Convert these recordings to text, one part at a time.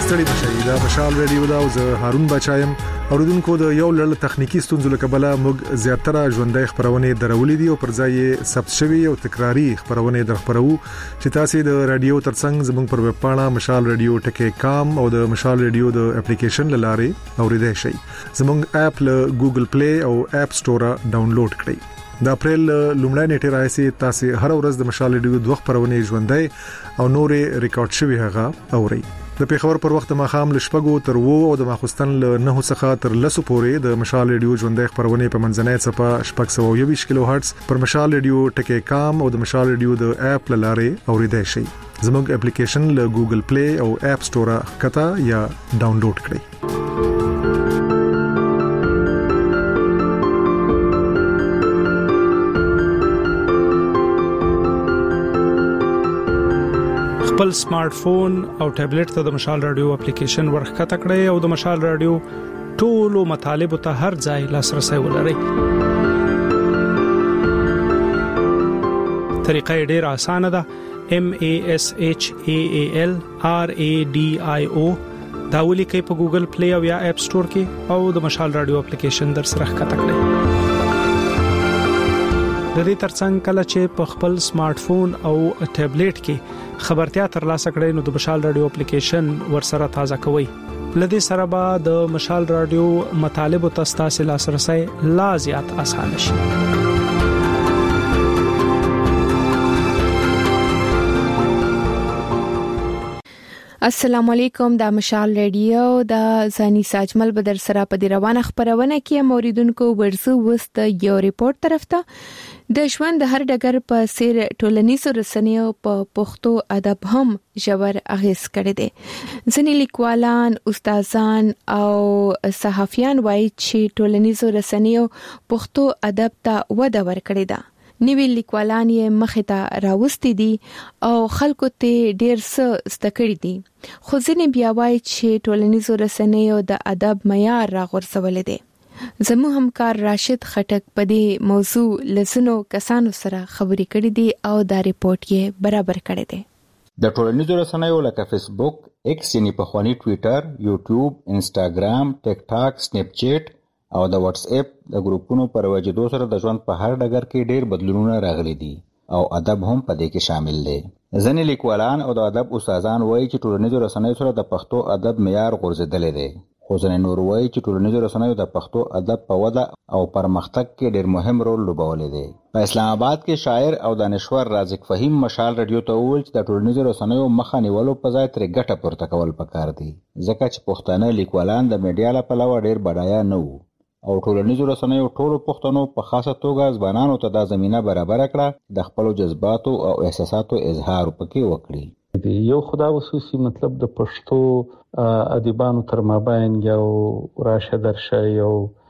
ستړي مشي دا مشال ریډیو دا او زه هارون بچایم اوریدونکو د یو لړ تخنیکی ستونزو له کبله موږ زیاتره ژوندۍ خبرونه درولې دي او پر ځای ثبت شوی او تکراری خبرونه درخبرو چې تاسو د رادیو ترڅنګ زموږ پر ویب پاڼه مشال ریډیو .com او د مشال ریډیو د اپلیکیشن لاره اوریدای شئ زموږ اپ له ګوګل پلی او اپ سٹور ډاونلوډ کړئ د اپریل لومړی نیټه راځي تاسو هر ورځ د مشال ریډیو دوه خبرونه ژوندۍ او نورې ریکارډ شوی هغه اورئ د پیښور پر وخت ماخام لشپګو تر وو او د ماخستن له 9 څخه تر 10 پورې د مشال ریډیو ژوندۍ خبرونه په منځنۍ صفه شپږ 120 کیلو هرتز پر مشال ریډیو .com او د مشال ریډیو د اپ لاره اوریدای شئ زموږ اپلیکیشن له ګوګل پلی او اپ سٹور کتا یا ډاونلوډ کړئ خپل سمارټ فون او ټابلیټ ته د مشال رادیو اپلیکیشن ورخکته کړئ او د مشال رادیو ټولو مطالب ته هر ځای لاسرسي ولرئ. طریقه ډیره اسانه ده. MASHAAL RADIO دا ولیکئ په ګوګل پلی او یا اپ سٹور کې او د مشال رادیو اپلیکیشن در سره ښکته کړئ. د دې ترڅنګ کله چې په خپل سمارټ فون او ټابلیټ کې خبرتیا ترلاسه کړئ نو د مشال رادیو اپلیکیشن ورسره تازه کوئ. لدې سره به د مشال رادیو مطالب او تاسو لاسرسي لا زیات اسانه شي. السلام علیکم د مشال ریډیو د زانی ساجمل بدر سره په دی روانه خبرونه کې موریدونکو ورزو وست یو ریپورت طرف ته د ژوند د هر ډګر په سیر ټولنیزو رسنیو په پښتو ادب هم ژور اغیز کړی دی. ځینې لیکوالان، استادان او صحافیان وایي چې ټولنیزو رسنیو پښتو ادب ته وده ورکړې ده. نوی لیکوالان یې مخې ته راوستي دي او خلکو ته ډیر څه زده کړي دي. خو ځینې بیا وایي چې ټولنیزو رسنیو د ادب معیار راغورځولی دی. زموږ همکار راشد خټک په دې موضوع لسنو کسانو سره خبرې کړې دي او دا ریپورت یې برابر کړی دی. د ټولنیزو رسنیو لکه فیسبوک، ایکس یعنی پخوانی ټویټر، یوټیوب، انسټاګرام، ټیک ټاک، سنیپ چیټ او د واتس اپ د ګروپونو پر وجودو سره د ژوند په هر ډګر کې ډېر بدلونونه راغلي دي او ادب هم په دې کې شامل دی. ځینې لیکوالان او د ادب استادان وایي چې ټولنیزو رسنیو سره د پښتو ادب معیار غورځېدلی دی. خو ځینې نور وایي چې ټولنیزو رسنیو د پښتو ادب په وده او پرمختګ کې ډېر مهم رول لوبولی دی. په اسلام آباد کې شاعر او دانشور رازق فهیم مشال رادیو ته وویل چې د ټولنیزو رسنیو مخه نیولو په ځای ترې ګټه پورته کول پکار دي ځکه چې پښتانه لیکوالان د میډیا له پلوه ډېر بډایه نه وو او ټولنیزو رسنیو ټولو پښتنو په خاصه توګه ځوانانو ته دا زمینه برابر کړه د خپلو جذباتو او احساساتو اظهار پکې وکړي. یو خدا خصوصي مطلب د پښتو ادیبانو تر مابین یو راشه درشه یو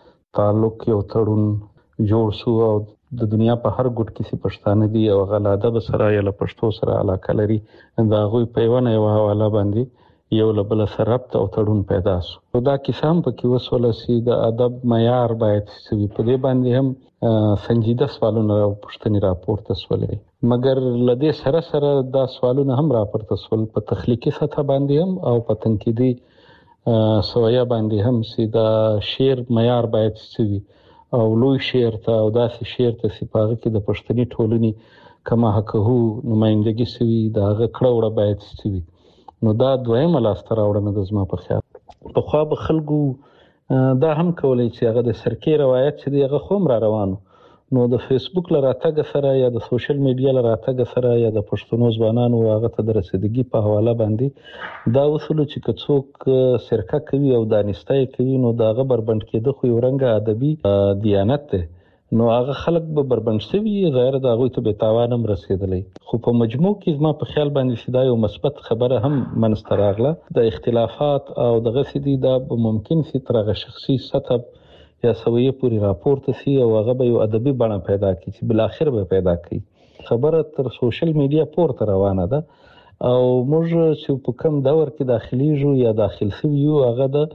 تعلق یو تړون جوړ شو او د دنیا په هر ګوټ کې پښتانه دي او غل ادب سره یا له پښتو سره علاقه لري دا غوي په یو حواله باندې یو لبل سره ربط او تړون پیدا شو. دا کیسه هم پکې وسوله سي د ادب معیار باید سوي په دې باندې هم سنجیده سوالونه او پوښتنې راپورته شولې مګر لدې سره سره دا سوالونه هم راپورته شول په تخلیقي سطح باندې هم او په تنقیدي سویا باندې هم سي دا شعر معیار باید سوي او لوی شعر ته او داسې شعر ته سپاغه کې د پښتني ټولنې کما حقه نمائندګي سوي دا غکړه وړه باید سوي. نو دا دویمه لاسته راوړنه د زما په خیال. په خوا به خلکو دا هم کولی چې هغه د سرکې روایت چې دی هغه خو هم را روانو نو د فیسبوک له راتګ سره یا د سوشل میډیا له راتګ سره یا د پښتنو ځوانانو هغه ته د رسیدګي په حواله باندې دا وصول چې که څوک سرکه کوي او دانسته کوي نو دا هغه بربند کېده خو یو رنګه ادبي دیانت دی نو هغه خلک به بربند شوي غیر د هغوی ته بېتاوان هم رسېدلی. خو په مجموع کې زما په خیال باندې چې دا یو مثبت خبره هم منځته راغله. د اختلافات او دغسې دي دا به ممکن سي تر هغه شخصي سطح یا سویې پورې راپورته سي او هغه به یو ادبي بڼه پیدا کړي چې بالاخر به پیدا کړي. خبره تر سوشل میډیا پورته روانه ده او موږ چې په کوم دور کې داخليږو یا داخل شوي یو هغه د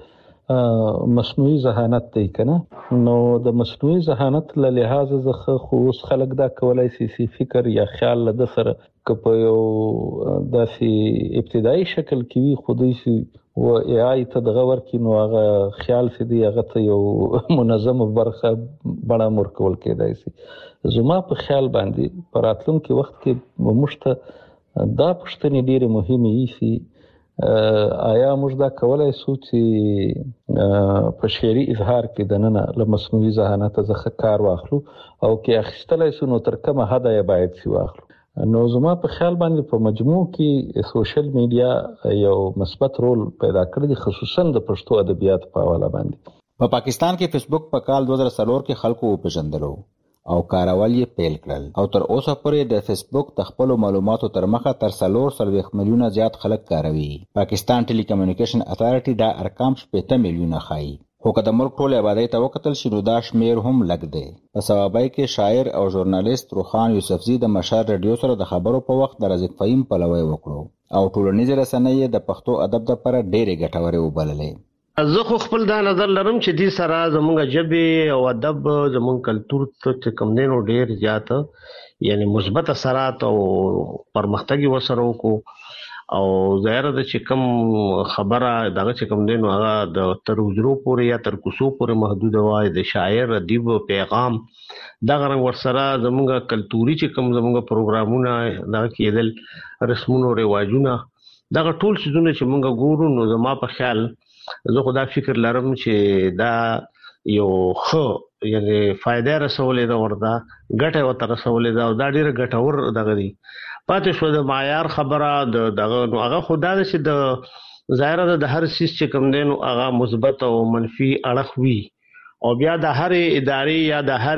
مصنوعي ذهانت دی کنه نو د مصنوعي ذهانت له لحاظ څخه خو اوس خلک دا کولای سي فکر یا خیال له سره که په یو داسې ابتدایي شکل کې وي خو دوی و ای آی ته دغه ورکی نو هغه خیال سي دی هغه ته یو منظم برخه بڼه ورکول کېدای شي. زما په خیال باندې په راتلونکي وخت کې موږ ته دا پوښتنې ډېرې مهمې ایسي، آیا موږ دا کولای شو چې په شعري اظهار کې دننه له مصنوعي ذهانت څخه کار واخلو او کې اخیستلای شو نو تر کومه حده یې باید شي واخلو. نو زما په خیال باندې په مجموع کې سوشل میډیا یو مثبت رول پیدا کړی دی، خصوصا د پښتو ادبیات په حواله باندې. په پاکستان کې فیسبوک په کال 2004 کې خلکو وپېژندلو او کارول یې پیل کړل او تر اوسه پورې د فیسبوک د خپل معلوماتو تر مخه تر 4 میلیونه زیات خلک کاروي. پاکستان ټیلی کمیونیکیشن اتھارټي دا ارقام 8 میلیونه ښایي، خو که د ملک ټول آبادی ته وکتل شي نو دا شمیر هم لږ دی. په سوابۍ کې شاعر او ژورنالیست روخان یوسفزي د مشال رادیو سره د خبرو په وخت د رزق فهیم پلوی وکړو او ټولنیز رسنۍ د پښتو ادب لپاره ډېرې ګټورې وبللې. زه خو خپل دا نظر لرم چې دې سره زموږ ژبه او ادب زموږ کلتور ته کوم دینو ډېر زیات یعنی مثبت اثرات او پرمختګ وسره وکړو او ظاهر ده چې کوم خبره دغه چې کوم دینو هغه د تر وجرو پورې یا تر کوسو پورې محدود وای د شاعر ادیب پیغام دغه رنګ ورسره زموږ کلتوري چې کوم زموږ پروګرامونه دا کېدل رسمونو رواجونه دغه ټول څه چې موږ ګورو نو زما په خیال زه خدا فکر لرم چې دا یو خو یعنی فائدہ رسولې دا ورته ګټه وته رسولې دا دا ډیره ګټور دغه دی. پاتې شو د معیار خبره دغه نو هغه خدا چې د ظاهر د هر سیس چې کوم دینو هغه مثبت او منفي اړخ وي او بیا د هر ادارې یا د هر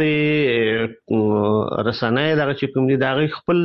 رسنۍ دغه چې کوم دي دغه خپل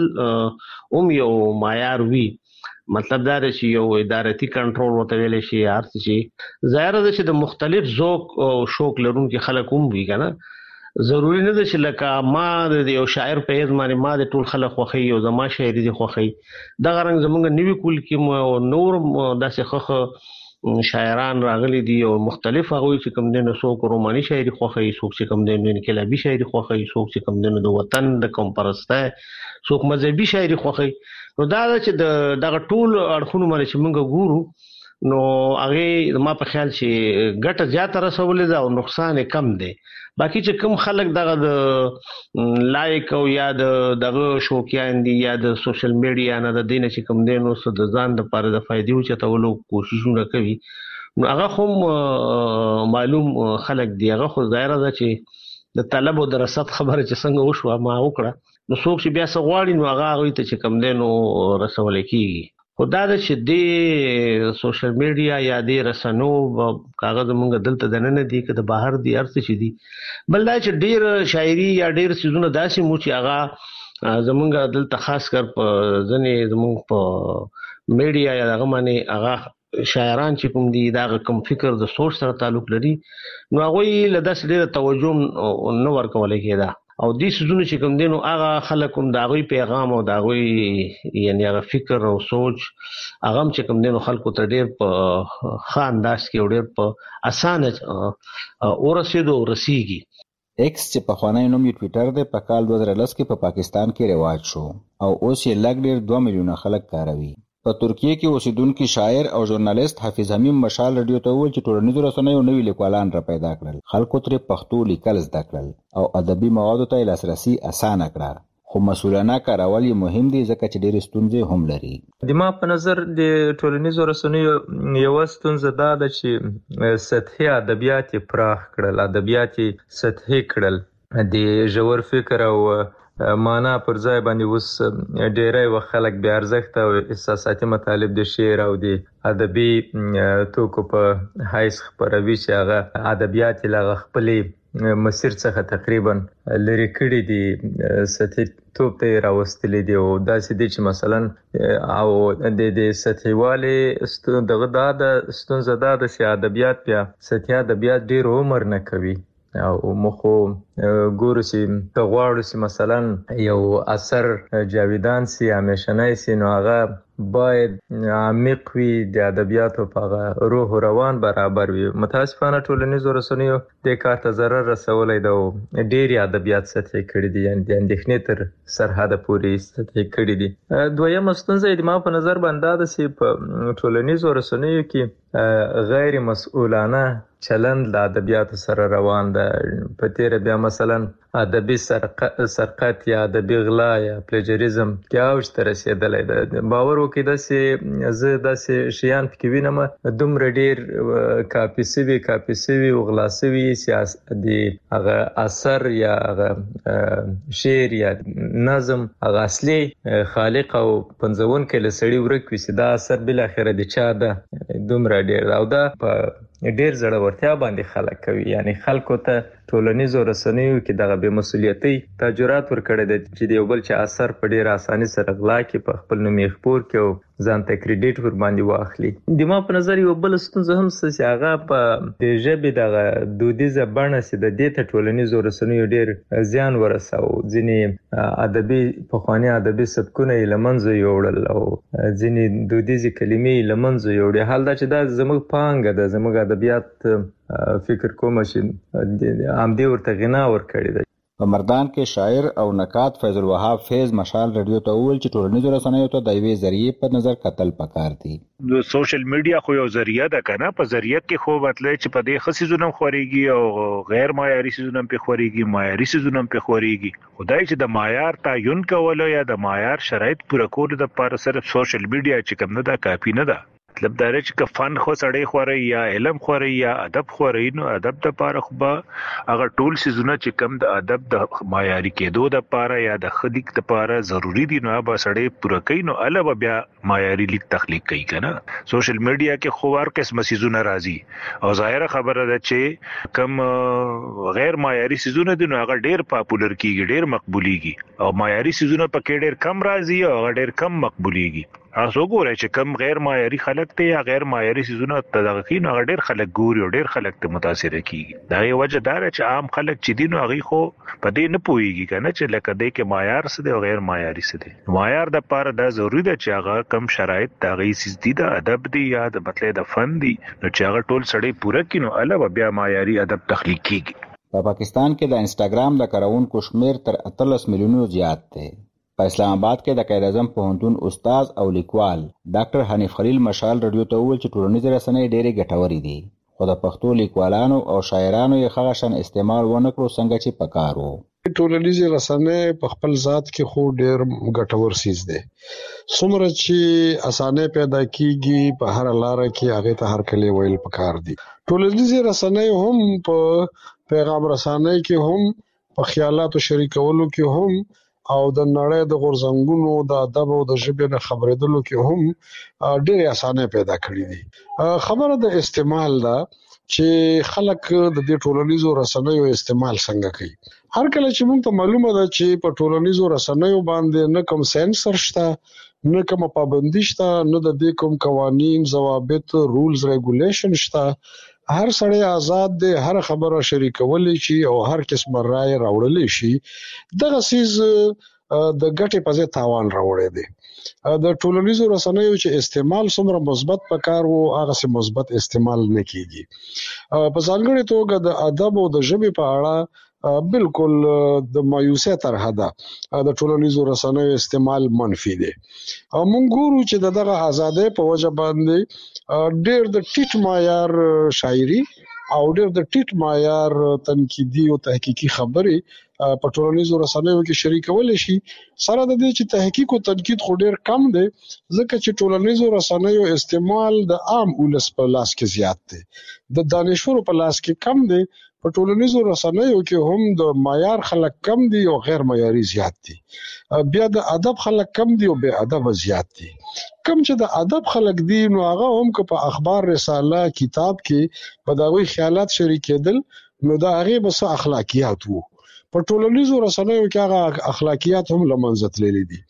یو معیار وي. مطلب دا دی چې یو ادارتي کنټرول وته ویل شي هر څه شي ظاهر ده چې د مختلف ذوق او شوق لرونکي خلک هم وي کنه. ضروری نه ده چې لکه ما د یو شاعر په هیڅ باندې ما د ټول خلک خوخي او زما شاعري دي خوخي دغه رنګ زمونږ نیوي کول کې نور داسې خوخه شاعران راغلي دي او مختلف هغه چې کوم دینه څوک روماني شاعري خوخي څوک چې کوم دینه انقلابي شاعري خوخي څوک چې کوم دینه د وطن د کوم پرسته څوک مذهبي شاعري خوخي. نو دا چې دغه ټول اړخونو باندې چې موږ ګورو نو هغه ما په خیال چې ګټه زیاته رسولې ده او نقصان کم دی. باقي چې کوم خلک دغه د لایک او یا دغه شوقیان دي یا د سوشل میډیا نه د دینه چې کوم دینو څه د ځان د لپاره د فائدې او چتولو کوششونه کوي نو هغه هم معلوم خلک دی. هغه خو ظاهر ده چې د طلب او د رصد خبره چې څنګه وشو ما وکړه نو څوک چې بیا څه غواړي نو هغه ته چې کوم دینو رسول کیږي. خدا د چې د سوشل میډیا یا د رسنو کاغذ مونږ دلته دنه دي که د بهر دي ارڅ شي دي بل دا چې ډیر شاعري یا ډیر سيزونه داسې مو چې هغه زمونږ دلته خاص کر په ځنې زمونږ په میډیا یا هغه باندې هغه شاعران چې کوم دي دا کوم فکر د سوچ سره تعلق لري نو هغه له داس ډیر توجه نو ورکول کېده او دې سيزونه چې کوم دینو هغه خلک هم دا غوي پیغام او دا غوي یعنی هغه فکر او سوچ هغه چې کوم دینو خلکو ته ډیر په خانداس کې ډیر په اسانه ورسېدو رسیږي. ایکس چې په خوانی نوم یې ټوئیټر دی په کال 2010 کې په پاکستان کې رواج شو او اوس یې لږ ډیر 2 میلیونه خلک کاروي. په ترکیه کې اوسیدونکو شاعر او ژورنالیست حافظ حمیم مشال رادیو ته وویل چې ټولنیزو رسنیو نوي لیکوالان را پیدا کړل، خلکو ترې پښتو لیکل زده کړل او ادبي موادو ته لاسرسي اسانه کړه، خو مسؤلانه کارول یې مهم دي ځکه چې ډېرې ستونزې هم لري. د ما په نظر د ټولنیزو رسنیو یوه ستونزه دا ده چې سطحي ادبیات پراخ کړل، ادبیات سطحي کړل، د ژور فکر او معنا پر ځای باندې اوس ډېری وخت خلک بې ارزښته او احساساتي مطالب د شعر او د ادبي توکو په حیث خپروي چې هغه ادبیات یې له هغه خپلې مسیر څخه تقریبا لرې کړي دي، سطحي توب ته یې راوستلي دي او داسې دي چې مثلا او د سطحیوالې دغه دا د ستونزه دا ده چې ادبیات بیا سطحي ادبیات ډېر عمر نه کوي او مخو ګورو چې غواړو چې مثلا یو اثر جاویدان سي همیشنای سي نو هغه باید عمیق وي د ادبیاتو په روح او روان برابر وي. متاسفانه ټولنیزو رسنیو د کار ته ضرر رسولای دی او ډېری ادبیات سطحي کړي دي، یعنی د اندېښنې تر سرحد پورې سطحي کړي دي. دویمه ستونزه د ما په نظر باندې ده چې په ټولنیزو رسنیو کې غیر مسؤلانه چلند د ادبیاتو سره روان ده. په تیر بیا مثلا ادبي سرقت یا ادبي غلا یا پلیجریزم کې اوج ته رسیدلی ده. باور وکړئ داسې زه داسې شیان پکې وینم دومره ډېر کاپي سوي او غلا سوي چې د هغه اثر یا هغه شعر یا نظم هغه اصلي خالق او پنځونکی له سړي ورک وي چې دا اثر بالاخره د چا ده. دومره ډېر او دا په ډېر زړورتیا باندې خلک کوي، یعنی خلکو ته ټولنیزو رسنیو کې دغه بې مسؤلیتۍ تجربات ورکړی دی چې د یو بل چې اثر په ډېر اساني سره غلا کې په خپل نوم یې خپور کړي او ځان ته کریډیټ ور باندې واخلي. د ما په نظر یو بل ستونزه هم چې هغه په د ژبې دغه دودیزه بڼه چې د دې ته ټولنیزو رسنیو ډېر زیان ورساو. ځینې ادبي پخواني ادبي سبکونه یې له منځه یوړل او ځینې دودیزې کلمې یې له منځه یوړې. حال دا چې دا زموږ پانګه ده، زموږ ادبیات فکر کوم چې همدې ورته غنا ورکړې ده. په مردان کې شاعر او نقاد فیض الوهاب فیض مشال رادیو ته وویل چې ټولنیزو رسنیو ته د یوې ذریعې په نظر کتل پکار دي. د سوشل میډیا خو یو ذریعہ ده کنه، په ذریعہ کې خو مطلب چې په دې خصيزونه خوريږي او غیر معیاري سيزونه په خوريږي، معیاري سيزونه په خوريږي. خدای چې د معیار تعین کول یا د معیار شرایط پوره کول د لپاره صرف سوشل میډیا چې کوم نه ده کافي نه ده. مطلب دا چې ک فن خو سړی خوري یا علم خوري یا ادب خوري، نو ادب د لپاره خو به هغه ټول سيزونه چې کوم د ادب د معیاري کېدو د لپاره یا د خلیق د لپاره ضروری دي نو به سړی پوره کوي، نو الوه بیا معیاري لیک تخلیق کوي کنه. سوشل میډیا کې خو هر قسم سيزونه راځي او ظاهره خبره ده چې کوم غیر معیاري سيزونه دي نو هغه ډېر پاپولر کیږي، ډېر مقبوليږي او معیاري سيزونه پکې ډېر کم راځي او هغه ډېر کم مقبوليږي. تاسو ګورئ چې کم غیر معیاري خلک ته یا غیر معیاري سيزونه تدغکین او ډېر خلک ګوري او ډېر خلک ته متاثر کیږي. دا یو وجه دا چې عام خلک چې دین او غي خو په دې نه پويږي کنه چې لکه دې کې معیار څه دی او غیر معیاري څه دی. معیار د لپاره دا ضروری ده چې هغه کم شرایط دا غي سيز دي د ادب دی یا د مطلب د فن دی، نو چې هغه ټول سړی پوره کینو الوه بیا معیاري ادب تخلیق کیږي. په پاکستان کې د انسټاګرام د کارونکو شمیر تر 13 میلیونو زیات دی. په اسلام آباد کې د قائد اعظم پوهنتون استاد او لیکوال ډاکټر حنیف خلیل مشال رادیو ته وویل چې ټولنیزې رسنۍ ډېرې ګټورې دي، خو د پښتو لیکوالانو او شاعرانو یې هغه شان استعمال ونه کړو څنګه چې پکار وو. ټولنیزې رسنۍ په خپل ذات کې خو ډېر ګټور سیز دی. څومره چې اسانه پیدا کیږي په هر لار کې هغه ته هر کله ویل پکار دي. ټولنیزې رسنۍ هم په پیغام رسانۍ کې هم په خیالاتو شریکولو کې هم او د نړۍ د غورځنګونو د ادب او د ژبې نه خبرېدلو کې هم ډېر اسانه پیدا کړې دي. خبره د استعمال ده چې خلک د دې ټولنیزو رسنیو استعمال څنګه کوي. هر کله چې موږ ته معلومه ده چې په ټولنیزو رسنیو باندې نه کوم سنسر شته، نه کوم پابندي شته، نه د دې کوم قوانین، ضوابط، رولز، ریګولیشن شته. هر سړی آزاد دی، هر خبره شریکولی شي او هر قسم رائے راوړلی شي. دغه سیز د ګټې په ځای تاوان راوړی دی. د ټولنیزو رسنیو چې استعمال څومره مثبت پکار وو هغه سي مثبت استعمال نه کیږي. په ځانګړي توګه د ادب او د ژبې په اړه بالکل د مایوسه طرح ده. د ټولنیزو رسنیو استعمال منفي دی. موږ ګورو چې دغه ازادۍ په وجه باندې ډېر د ټیټ معیار شاعري او ډېر د ټیټ معیار تنقیدي او تحقیقي خبرې په ټولنیزو رسنیو کې شریکول شي. سره د دې چې تحقیق او تنقید خو ډېر کم دی ځکه چې ټولنیزو رسنیو استعمال د عام ولس په لاس کې زیات دی، د دانشورو په لاس کې کم دی. په ټولنیزو رسنیو کې هم د معیار خلک کم دي او غیر معیاري زیات دي. بیا د ادب خلک کم دي او بے ادب زیات دي. کم چې د ادب خلک دي نو هغه هم که په اخبار، رساله، کتاب کې په داوی خیالات شریکېدل نو دا هغه بس اخلاقیات وو. په ټولنیزو رسنیو کې هغه اخلاقیات هم لمنځه تللي دي.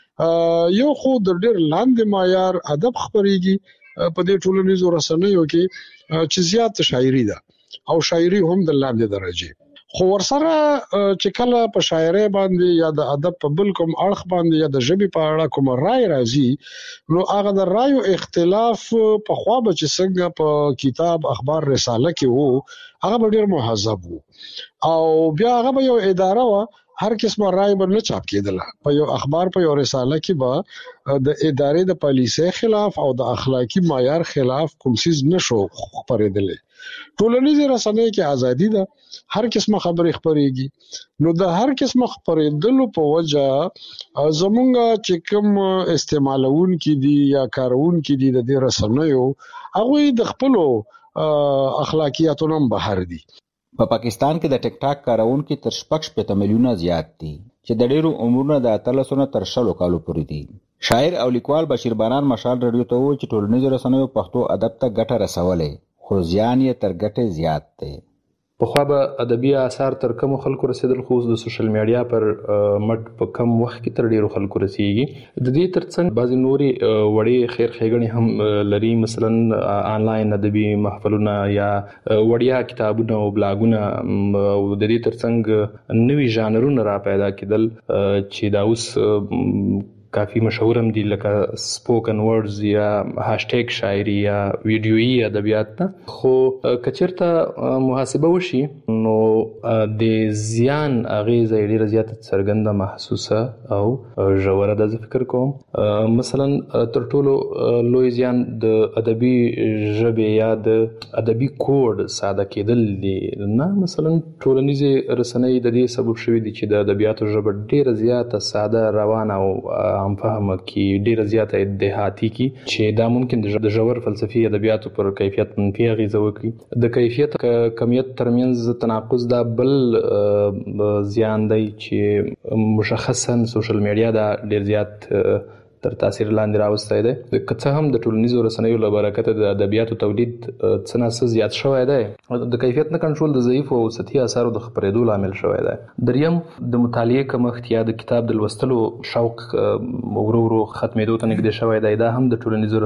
یو خو د ډېر لاندې معیار ادب خبرېږي په دې ټولنیزو رسنیو کې چې زیات شاعري ده. او شاعري هم د لاندې درجه. خو ورسره چې کله په شاعري باندې یا د ادب په بل کوم اړخ باندې یا د ژبې په اړه کوم رائے راځي نو هغه د رائے اختلاف په خوا به چې څنګه په کتاب اخبار رساله کې وو هغه ډیر مهذب وو او بیا هغه یو اداره وا هر قسمه رائے به نه چاپ کېدله په یو اخبار په یو رساله کې به د ادارې د پالیسۍ خلاف او د اخلاقی معیار خلاف کوم څه نشو خبرېدل. ټولنیزه رسنۍ کې ازادي ده هر قسمه خبرې خبرېږي نو د هر قسمه خبرېدلو په وجه زمونږ چې کوم استعمالون کې دي یا کارون کې دي د دې رسنیو هغه د خپل اخلاقیاتونو بهر دي. په پاکستان کې د ټیک ټاک کارونکو تر 6 ملیونه زیات دي چې د ډیرو عمرونو د 13 تر 10 کالو پورې دي. شاعر او لیکوال بشیر باران مشال رادیو ته وایي چې ټولنیزو رسنیو پښتو ادب ته ګټه رسولې خو زیان یې تر ګټې زیات دی. په خو به ادبي آثار تر کوم خلکو رسیدل خو د سوشل میډیا پر مټ په کم وخت کې تر ډیرو خلکو رسیږي. د دې ترڅنګ بعضی نوري وړي خیر ښېګڼې هم لري مثلا آنلاین ادبي محفلونه یا وړیا کتابونه او بلاګونه او د دې ترڅنګ نوي ژانرونه را پیدا کېدل چې دا اوس کافی مشهور هم دي لکه سپوکن ورډز یا هاشټیګ شاعري یا ویډیويي ادبیات خو کچرته محاسبه وشي نو د زیان اغیزه ډیره زیاته څرګنده محسوسه او ژوره د فکر کوم. مثلا تر ټولو لوی زیان د ادبي ژبې یا د ادبي کوډ ساده کېدل دي نه. مثلا ټولنیزه رسنۍ د دې سبب شوی دي چې د ادبیاتو ژبه ډیره زیاته ساده روانه او هم فهمه کی ډیره زیاته دهاتی کی چې دا ممکن د ژور فلسفي ادبیاتو پر کیفیت منفي اغیزه وکړي. د کیفیت کمیت ترمنځ تناقض دا بل زیان دی چې مشخصا سوشل میډیا دا ډیر زیات تر تاثیر لاندې راوستي دی. که هم د ټولنیزو رسنیو له برکت د ادبیاتو تولید څه زیات شوی دی د کیفیت نه کنټرول د ضعیف او سطحي اثارو د خپرېدو لامل شوی دی. دریم د مطالعې کمښت یا د کتاب د لوستلو شوق ورو ورو ختمېدو ته نږدې شوی دی. دا هم د ټولنیزو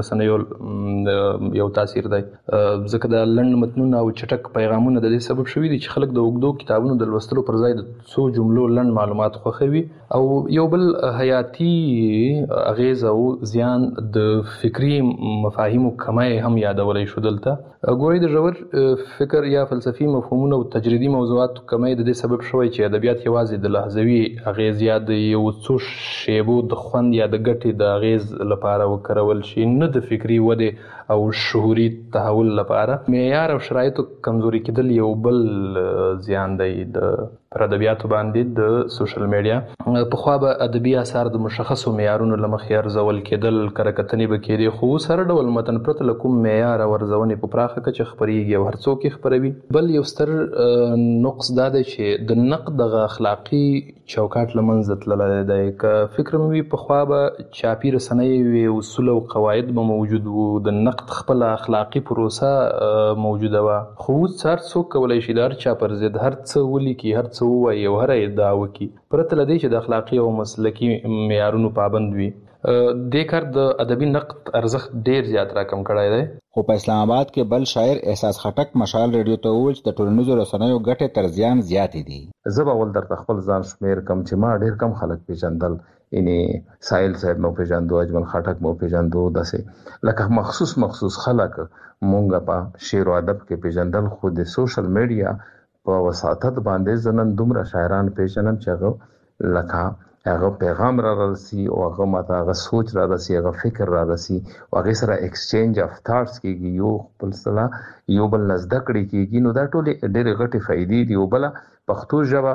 رسنیو یو تاثیر دی ځکه د لنډ متنونو او چټک پیغامونه د دې سبب شوي دي چې خلک د اوږدو کتابونو د لوستلو پر ځای د څو جملو لنډ معلومات خوښوي. او یو بل حیاتي اغیز او زیان د فکری مفاهیمو کمای هم یادولای شو. دلته ګوري د ژور فکر یا فلسفي مفهومونو او تجریدي موضوعات کمای د دې سبب شوی چې ادبیات یوازې د لحظوي اغیز یا د یو څو شیبو د خوند یا د ګټې د اغیز لپاره وکړول شي نه د فکری وده او شعوري تحول لپاره. معیار او شرایطو کمزوري کېدل یو بل زیان دی د پر ادبیاتو باندې د سوشل میډیا. په خو به ادبي آثار د مشخصو معیارونو لمخې ارزول کېدل کرکټنې به کېدي خو سره ډول متن پرته له کوم معیار او ارزونې په پراخه کچه خبرېږي او هر څوک یې خپروي. بل یو ستر نقص دا دی چې د نقد دغه اخلاقي چوکاټ له منځه تللی دی. که فکر مې وي په خوا به چاپي رسنۍ وي اصول او قواعد به موجود وو د نقد خپله اخلاقي پروسه موجوده وه خو اوس هر څوک کولی شي د هر چا پر ضد هر څه ولیکي هر څه ووایي او هره ادعا وکړي پرته له دې چې د اخلاقي او مسلکي معیارونو پابند وي. دې کار د ادبي نقد ارزښت ډیر زیات راکم کړی دی. خو په اسلام آباد کې بل شاعر احساس خټک مشال رادیو ته وویل چې د ټولنیزو رسنیو ګټې تر زیان زیاتې دي. زه به اول درته خپل ځان شمیر کم چې ما ډیر کم خلک پیژندل یعنی سایل صاحب مو پیژندو اجمل خټک مو پیژندو داسې لکه مخصوص خلک مونږه په شعر او ادب کې پیژندل. خو د سوشل میډیا په وساتت باندې زنن دومره شاعران پیژنم چې هغه لکه هغه پیغام را رسي او هغه ماته هغه سوچ را رسي هغه فکر را رسي او هغه سره ایکسچینج اف ثاټس کیږي یو بل سره یو بل نزد کړي کیږي. نو دا ټول ډېر غټي فائدې دي. او بل پښتو ژبه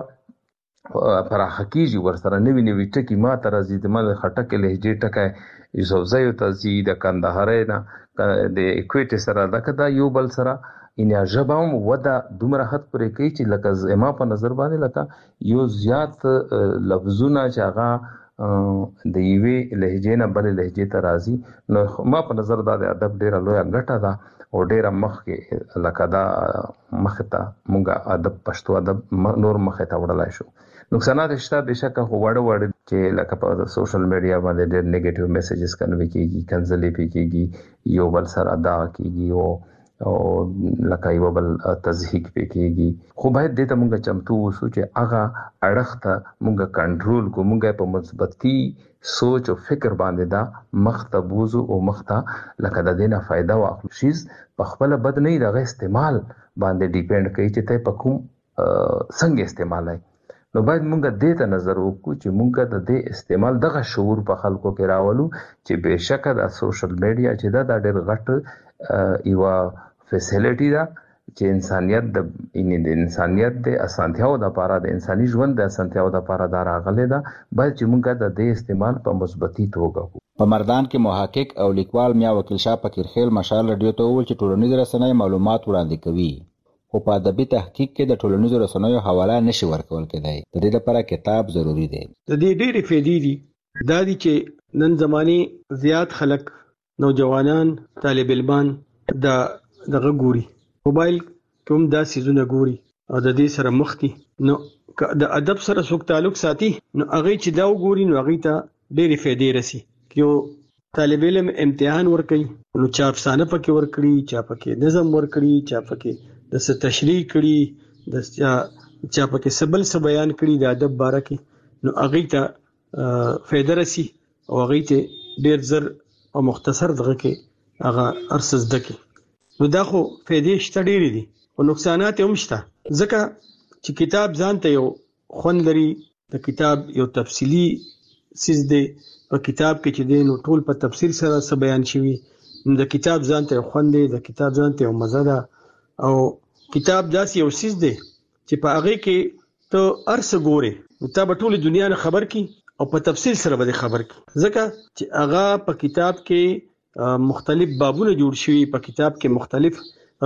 پراخه کیږي ورسره نوي ټکي ما تر زی د مل خټک لهجه ټکه یوسفزیو تزي د کندهاري نه د اکويټ سره دا یو بل سره ان ژبه هم ودا دومره حد پرې کوي چې لکه زما په نظر باندې لکه یو زیات لفظونه چې هغه د یوې لهجې نه بل لهجې ته راځي. نو ما په نظر دا د ادب ډیره لویه ګټه ده او ډیره مخکې لکه دا مخ ته مونږه ادب پښتو ادب نور مخ ته وړلای شو. نقصانات شته بشکه خو وړ چې لکه په سوشل میډیا باندې ډېر نیگیټیو میسجز کنوي کیږي کنځلې کیږي یو بل سره ادا کیږي او او لکه یو بل تضحیک پکېږي. خو باید دې ته موږ چمتو وسو چې هغه اړخته موږ کنټرول کو، موږ په مثبتي سوچ او فکر باندې دا مخته بوزو او مخته لکه د دې نه فائدہ واخلو. شیز په خپل بد نه دغه استعمال باندې ډیپند کوي چې ته په کوم څنګه استعمالای. نو باید موږ دې ته نظر وکړو چې موږ د دې استعمال دغه شعور په خلکو کې راولو چې بهشکه د سوشل میډیا چې دا ډېر غټ یو فیسیلیټی ده چې انسانیت د اسانتیاو د لپاره د انساني ژوند د اسانتیاو د لپاره دا راغلي ده. باید چې موږ د دې استعمال په مثبتي توګه وکړو. په مردان کې محقق او لیکوال میا وکیل شاه فقیرخیل مشال رادیو ته وویل چې ټولنیز رسنۍ معلومات وړاندې کوي، خو په ادبي تحقیق کې د ټولنیزو رسنیو حواله نشي ورکول کېدای. د دې لپاره کتاب ضروری دی. د دې ډېرې فائدې دي. دا دي چې نن زمانه زیات خلک نوجوانان طالب علمان دغه ګوري، موبایل کوم دا سيزونه ګوري او د دې سره مخ دي. نو د ادب سره څوک تعلق ساتي نو هغه چې دا وګوري نو هغه ته ډېرې فائدې رسی. یو طالب علم امتحان ورکړي نو چا افسانه پکې ورکړي، چا پکې نظم ورکړي، چا پکې د څه تشریح کړي، د چا پکې سبل څه بیان کړي د ادب باره کې، نو هغه ته فائدہ رسی او هغه ته ډېر زر او مختصر دغه کې هغه ارسز دکې. نو دا خو فائدې شته ډېرې دي او نقصانات هم شته، ځکه چې کتاب ځان ته یو خوند لري. د کتاب یو تفصیلی سیز دی، په کتاب کې چې دی نو ټول په تفصیل سره څه بیان شوی. د کتاب ځان ته یو خوند دی، د کتاب ځان ته یو مزه ده. او کتاب داسې یو سیز دی چې په هغه کې ته ارسه ګوري نو تا به ټول دنیا نه خبر کی او په تفصیل سره به خبر کی، ځکه چې هغه په کتاب کې مختلف بابونه جوړ شوي، په کتاب کې مختلف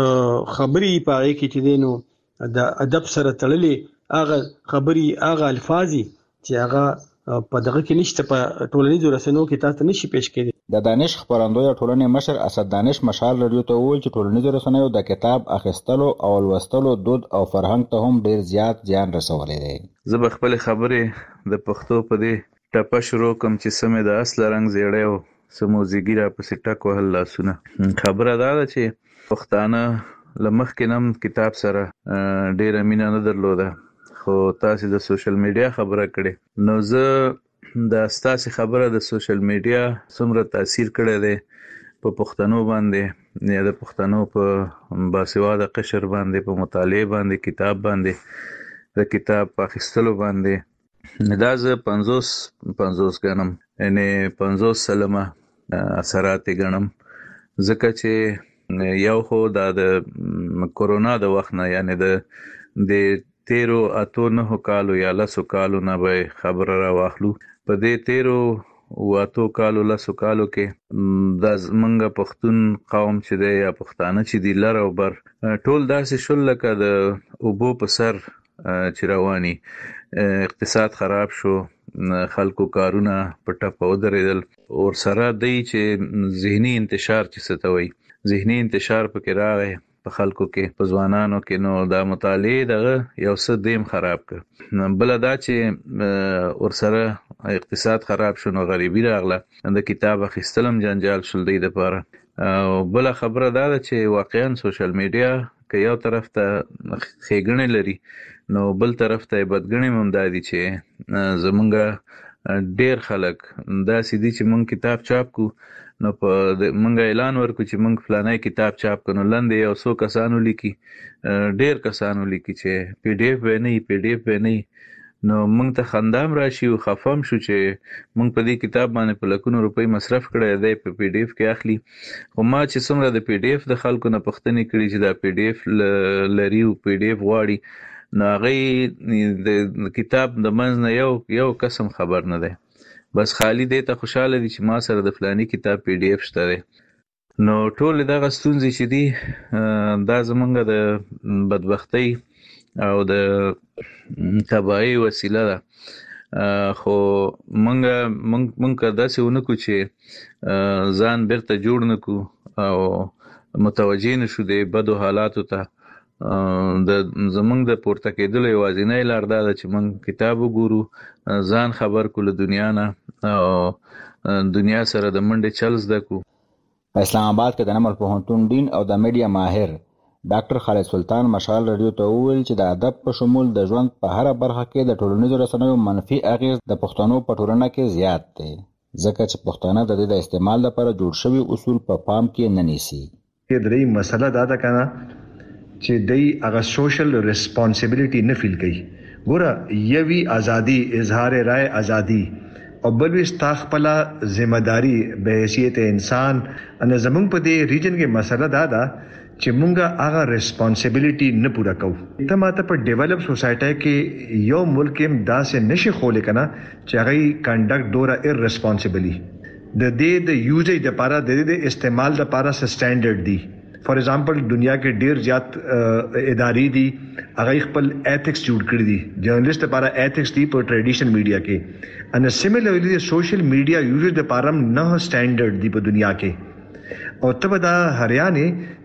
خبري په هغه کې چې دینو د ادب سره تړلې هغه خبري هغه الفاظي چې هغه په دغه کې نشته، په ټولنیزو رسنیو کې تاسو نشي پیش کېدی. د دانش خبرندوی ټولنې مشر اسد دانش مشال رادیو ته وویل چې ټولنیزو رسنیو د کتاب اخیستلو او لوستلو دود او فرهنګ ته هم ډیر زیات زیان رسولی دی. زه به خپل خبرې د پښتو په دې ټپه شروع کوم چې سمې د اصل رنگ زیړی او سموزیګی را پسې ټک وهل لاسونه. خبره دا ده چې پښتانه له مخکې نم کتاب سره ډیره مینه نه درلوده، خو تاسو د سوشل میډیا خبره کړې. نو زه د ستاسو خبره د سوشل میډیا څومره تاثیر کړی دی په پښتنو باندې یا د پښتنو په باسواده قشر باندې، په مطالعه باندې، کتاب باندې، د کتاب په اخیستلو باندې، دا زه 50 ګڼم، یعنی 50 سلمه اثرات ګڼم. ځکه چې یو خو د کورونا د وخت نه، یعنی د 13 کالو یا 10 کالو نه به خبره را واخلو. په دې 13 کالو 10 کالو کې د زمونږ پښتون قوم چې دی یا پښتانه چې دی لر او بر ټول داسې شول لکه د اوبو په سر چې رواني. اقتصاد خراب شو، خلکو کارونه په ټپه ودرېدل، اور سره دی چې ذهني انتشار چې ستوي، ذهني انتشار پکې راغی په خلکو کې، په ځوانانو کې. نو دا مطالعه دغه یو څه دیم خراب کړ. بل دا چې ور سره اقتصاد خراب شو نو غریبی راغله، د کتاب اخیستلم جنجال شول دی د پاره. او بل خبره دا ده چې واقعا سوشل میډیا که یو طرف ته خېګنې لري نو بل طرف ته بدګنې هم دادي چې زمونږ ډیر خلک دا سیدي چې مونږ کتاب چاپ کو نو په مونږ اعلان ورکو چې مونږ فلانه کتاب چاپ کنو، لاندې یو څو کسانو لیکي، ډیر کسانو لیکي چې پی ډی اف به نه، نو مونږ ته خندام راشي او خفم شو چې مونږ په دې کتاب باندې په لکونو روپۍ مصرف کړی دی، په پی ډی اف کې اخلي. خو ما چې څومره د پی ډی اف د خلکو نه پوښتنې کړي چې دا پی ډی اف لري او پی ډی اف غواړي، نو هغه د کتاب د منځ نه یو قسم خبر نه دی، بس خالی دی ته خوشاله دي چې ما سره د فلانی کتاب پی ډی اف شته دی. نو ټول دغه ستونزې چې دي دا زمونږ د بدبختۍ او د تباہي وسیله ده. خو مونږ داسې ونکو چې ځان بیرته جوړ نکو او متوجه نشو د بدو حالاتو ته. زمونږ د پورته کېدلو یوازینۍ لار دا ده چې مونږ کتاب وګورو، ځان خبر کړو له دنیا نه او دنیا سره د منډې چل زده کو. اسلام آباد کې د نمل پوهنتون ډین او د میډیا ماهر ډاکټر خالد سلطان مشال رادیو ته وویل چې د ادب په شمول د ژوند په هر برخه کې د ټولنیزو رسنیو منفي اغیز د پښتنو په ټولنه کې زیات دی، ځکه چې پښتانه د دې د استعمال لپاره جوړ شوي اصول په پام کې نه نیسي. درې مسله دا ده کنه چې دای هغه سوشل ریسپانسیبিলিټي نه فیل کوي. ګوره یوي ازادي، اظهار رائے ازادي او بل وستا خپل ځمېداري به حیثیت انسان ان زمونږ په دې ریجن کې مسله دا ده چې مونږه هغه ریسپانسیبিলিټي نه پوره کوو. ته ماته په ډیولپ سوسایټي کې یو ملک کې داسې نشي خولې کنه چې هغه کنډکټ دوره ایرریسپانسیبلی د دې د یوزیج لپاره د دې د استعمال لپاره سټانډرډ دی. فار ایگزامپل دنیا کې ډیر زیات ادارې دي هغه خپل ایتھکس جوړ کړی دي، جرنالست لپاره ایتھکس دی په ټریډیشنل میډیا کې، ان سیملرلی سوشل میډیا یوزز لپاره نه سټانډرډ دی په دنیا کې. او ته دا هریانه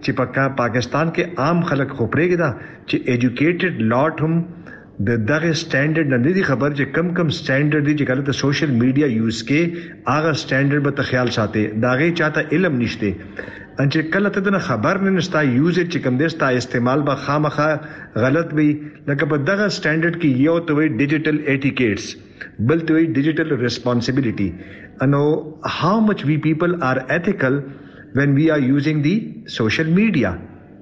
چې پاکستان کې عام خلک خو پرېږي دا چې ایجوکیټډ لاټ هم د دغه سټانډرډ نه دي خبر چې کم سټانډرډ دي چې کله ته سوشل میډیا یوز کې هغه سټانډرډ به ته خیال ساتي، داغه چاته علم نشته ان چې کله ته نه خبر نه نشتا یوز چې کوم دستا استعمال به خامخا غلط وي. لکه په دغه سټانډرډ کې یو ته وي ډیجیټل ایټیکیټس، بل ته وي ډیجیټل ریسپانسیبিলিټي. انو how much we people are ethical when we are using the social media,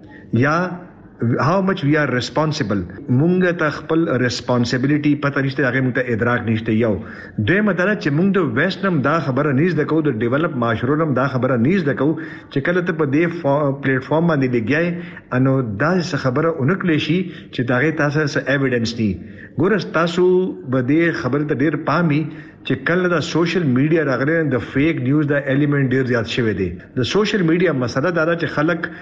یا how much we are responsible. مونږ ته خپل ریسپانسیبিলিټي پته نشته، هغه مونږ ته ادراک نشته. یو دوی مطلب چې مونږ د ویسټنم دا خبره نیز د کو د ډیولپ معاشرونم دا خبره نیز د کو چې کله ته په دې پلیټ فارم باندې لګیای انو دا خبره اونکلی شي چې داغه تاسو سره ایویډنس دي. ګور تاسو به دې خبره ته ډیر پامي چې کله دا سوشل میډیا راغلی د فیک نیوز دا ایلیمنٹ ډیر زیات شوی دی. د سوشل میډیا مسله دا چې خلک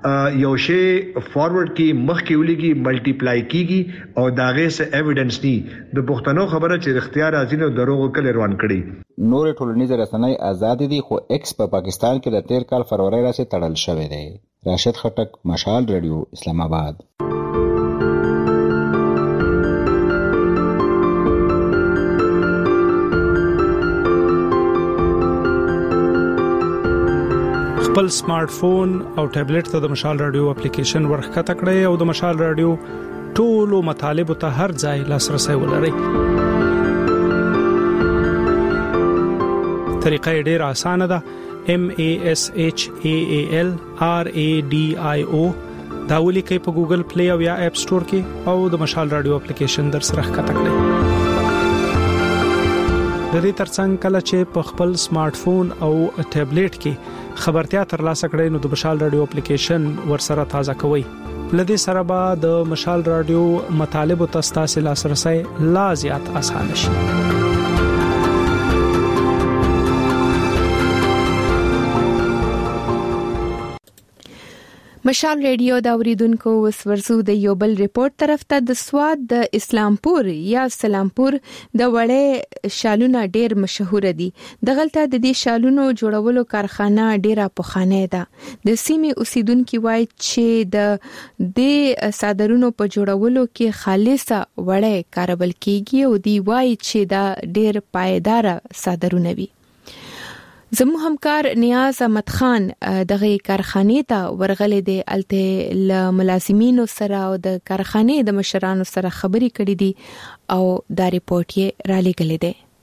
یو شی فارورډ کی مخ کې ولګي ملټیپلای کیږي او داغه سه ایویډنس ني د پښتنو خبره چې اختیار ازین او دروغ کله روان کړي. نور ټولنیز رسنۍ آزاد دي خو ایکس په پاکستان کې د 13 کال فروری راځي تړل شوی دی. راشد خټک، مشال رادیو، اسلام آباد. خپل سمارټ فون او ټابلیټ ته د مشال رادیو اپلیکیشن ورخته کړئ او د مشال رادیو ټولو مطالب ته هر ځای لاسرسي ولرئ. طریقه ډېره اسانه ده. MASHAAL RADIO دا ولیکئ په ګوګل پلی او یا اپ سٹور کې او د مشال رادیو اپلیکیشن در سره ښکته کړئ. د دې ترڅنګ کله چې په خپل سمارټ فون او ټابلیټ کې خبرتیا ترلاسه کړئ نو د مشال رادیو اپلیکیشن ورسره تازه کوئ. لدې سره به د مشال رادیو مطالب او تاسو لاسرسي لا زیات اسانه شي. مشال ریډیو دا اوریدونکو وسورزو د یو بل ریپورت طرف ته د سواد د اسلامپور یا سلامپور د وړې شالونه ډیر مشهور دي. دغلته د دې شالونو جوړولو کارخانه ډیره پخوانه ده. د سیمې اوسیدونکو وایي چې د دې صادرونو په جوړولو کې خالصه وړې کاربل کیږي او دی وایي چې دا ډیر پایدار صادرونه وي. زمو همکار نیاز احمد خان دغه کارخانه ته ورغلې دي الته ل ملازمینو سره او د کارخانه د مشرانو سره خبري کړې دي او دا ریپورت یې را لګلې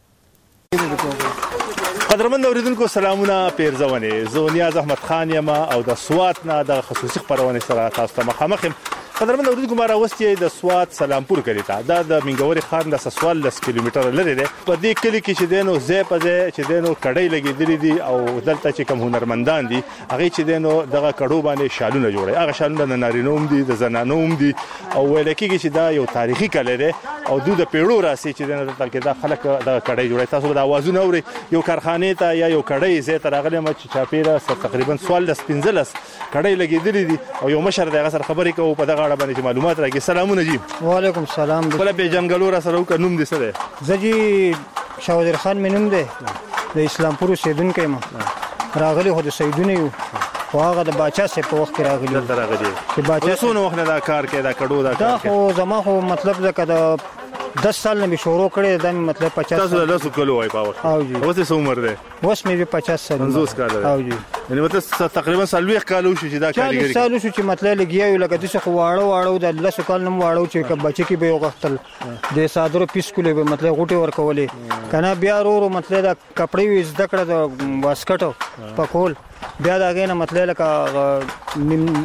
ده. قدرمن اوریدونکو سلامونه پیرزونه زه نیاز احمد خان یم او د سوات نه د خصوصي خبرونه سره تاسو ته مخامخ یم. قدرمن اوریدونکو مارا وستي د سوات سلامپور کلی ته دا د منګوري خان د 14 کیلومتر لري ده. په دې کلی کې چې دینو زه په چې دینو کډای لګیدلې دي او دلته چې کوم هنرمندان دي هغه چې دینو دغه کډو باندې شالونه جوړي. هغه شالونه د نارینوم دي د زنانوم دي او ویل کېږي چې دا یو تاریخي کلی ده او د پیړو راسي چې دینو دلته کې دا خلک د کډای جوړي. تاسو د اوازونه اوري یو کارخانه ته یا یو کډای زه تر غلې مچ چاپیره تقریبا 15 کډای لګیدلې دي او یو مشر دغه سره خبرې کوي په دغه اړه باندې معلومات راکې. سلامونه جی. وعلیکم السلام. بل به جنگلو را سره وک نوم دي سره زجی شاودر خان مینوم ده د اسلامپور اوسیدونکو ما راغلی هو د سیدونه یو خو هغه د باچا سه په وخت راغلی چې باچا سونه وخت دا کار کې دا کډو دا خو زما خو مطلب دا کده 10 سال نه شروع کړی دا مطلب 50 تاسو له سو کولو وای پاور او جی اوس څه عمر ده اوس مې 50 سال 50 کال او جی یعنی مطلب تقریبا سالوي کال شو چې دا کاریګری 40 سال شو چې مطلب لګیاو لکه د څه واړو د الله سو کال نم واړو چې بچی کې به وغختل د صادرو پیس کولې به مطلب غوټي ورکولې کنه بیا ورو مطلب دا کپړې وز دکړه د واسکټو پکول بیا داګه نه مطلب لکه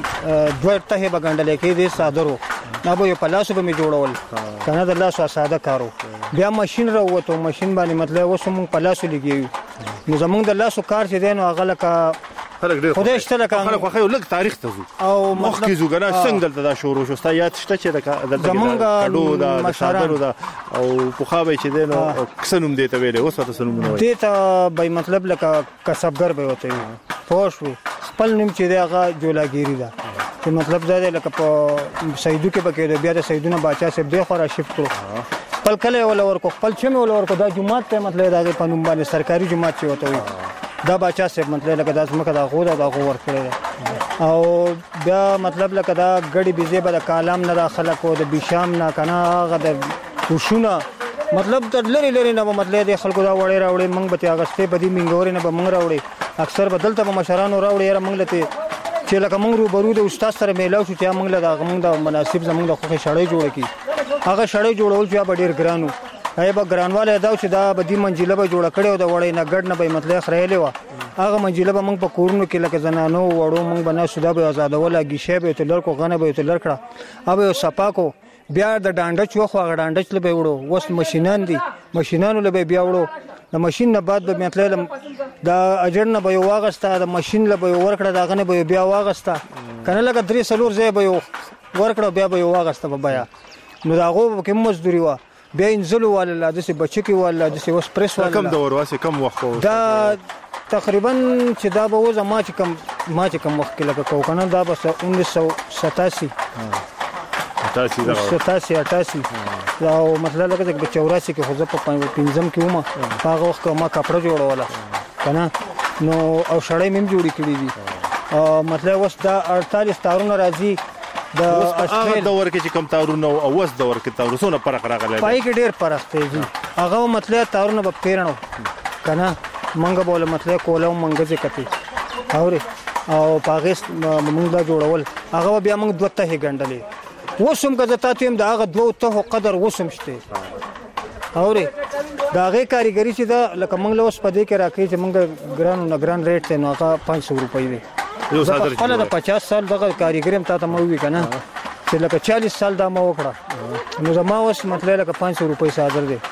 دوه ته بغندلې کې د صادرو نه به په لاسو به می جوړول کنه د لاسو ساده کارو بیا ماشين راوته ماشين باندې مطلب وسمون په لاسو لګیو نو زمونږ د لاسو کار چې دین او غلکه خلک ډېر خدای شته لکه خلک خو لږ تاریخ ته ځو او مخکې ځو کنه څنګه دلته دا شروع شو ستا یاد شته چې د کډو دا صادرو دا او په خابه چې دین او کسنوم دی ته ویلې اوس ته سنوم نه دی ته به مطلب لکه کسبګر به وته پوښوي خپل نوم چې دغه جولاګيري ده چې مطلب دا دی لکه په سیدو کې پکې بیا د سیدونه باچا سے به خورا شفت کړو خپل کله ول ورکو خپل چمه ول ورکو دا جمعات ته مطلب دا په نوم باندې سرکاري جمعات چې وته وي دا باچا سے مطلب لکه دا زمکه دا غو دا غو ورکړي او بیا مطلب لکه دا غړي بيزه به د کالام نه داخله کو د بشام نه کنه هغه د وشونه مطلب د لری لری نه مطلب د خلکو دا وړي راوړي منګ به اگستې بدی منګوري نه به منګ راوړي اکثر بدلته به مشرانو راوړي را منګ لته چې لکه موږ روبرو د استاد سره میلاو شو چې موږ له موږ د مناسب زموږ د خوخه شړې جوړ کی هغه شړې جوړول چې به ډیر ګرانو هي به ګرانواله دا چې دا به دی منجله به جوړ کړي او د وړې نه ګډ نه به مطلب خړېلې و هغه منجله به موږ په کورونو کې لکه زنانو وړو موږ بنا شودا به آزادوله گیشه به تلر کو غنه به تلر کړه اوبه صفا کو بیا د ډانډچ وخو هغه ډانډچ له به وړو وس ماشينان دي ماشينانو له بیا وړو د ماشين نه بعد به مطلب دا اجر نه به واغستا د ماشين له به ورکړه داغه نه به بیا واغستا کنه لکه 3 سلور ځای به ورکړه بیا به واغستا به بیا نو داغه کوم مزدوري وا بیا انزلو ولا د څه بچکی ولا د څه وس پریس ولا کم دور واسه کم وخت دا تقریبا چې دا به وځه ما چې کم وخت کې لکه کو کنه دا به 1987 88 دا مطلب لکه چې 84 کې خو زه په پنځم کې ومه هغه وخت ما کپړه جوړوله کنه نو او شړې مم جوړې کړې دي مطلب وس دا 48 تارونه راځي د هغه دور کې چې کم تارونه او وس دور کې تارونه فرق راغلی پای کې ډېر فرق دی هغه مطلب تارونه په پیرنو کنه منګه بوله مطلب کوله منګه چې کتی او پاغست موږ دا جوړول هغه بیا موږ دوته هي ګندلې وسم که زتا تیم دا هغه دوه ته قدر وسم شته اوري دا هغه کاریګری چې دا لکه موږ له اوس پدې کې راکې چې موږ ګران ریټ ته نو هغه 500 روپۍ دی یو صادر خپل د 50 سال دغه کاریګری هم تاسو مو وی کنه چې لکه 40 سال دا مو وکړه نو زما اوس مطلب لکه 500 روپۍ صادر دی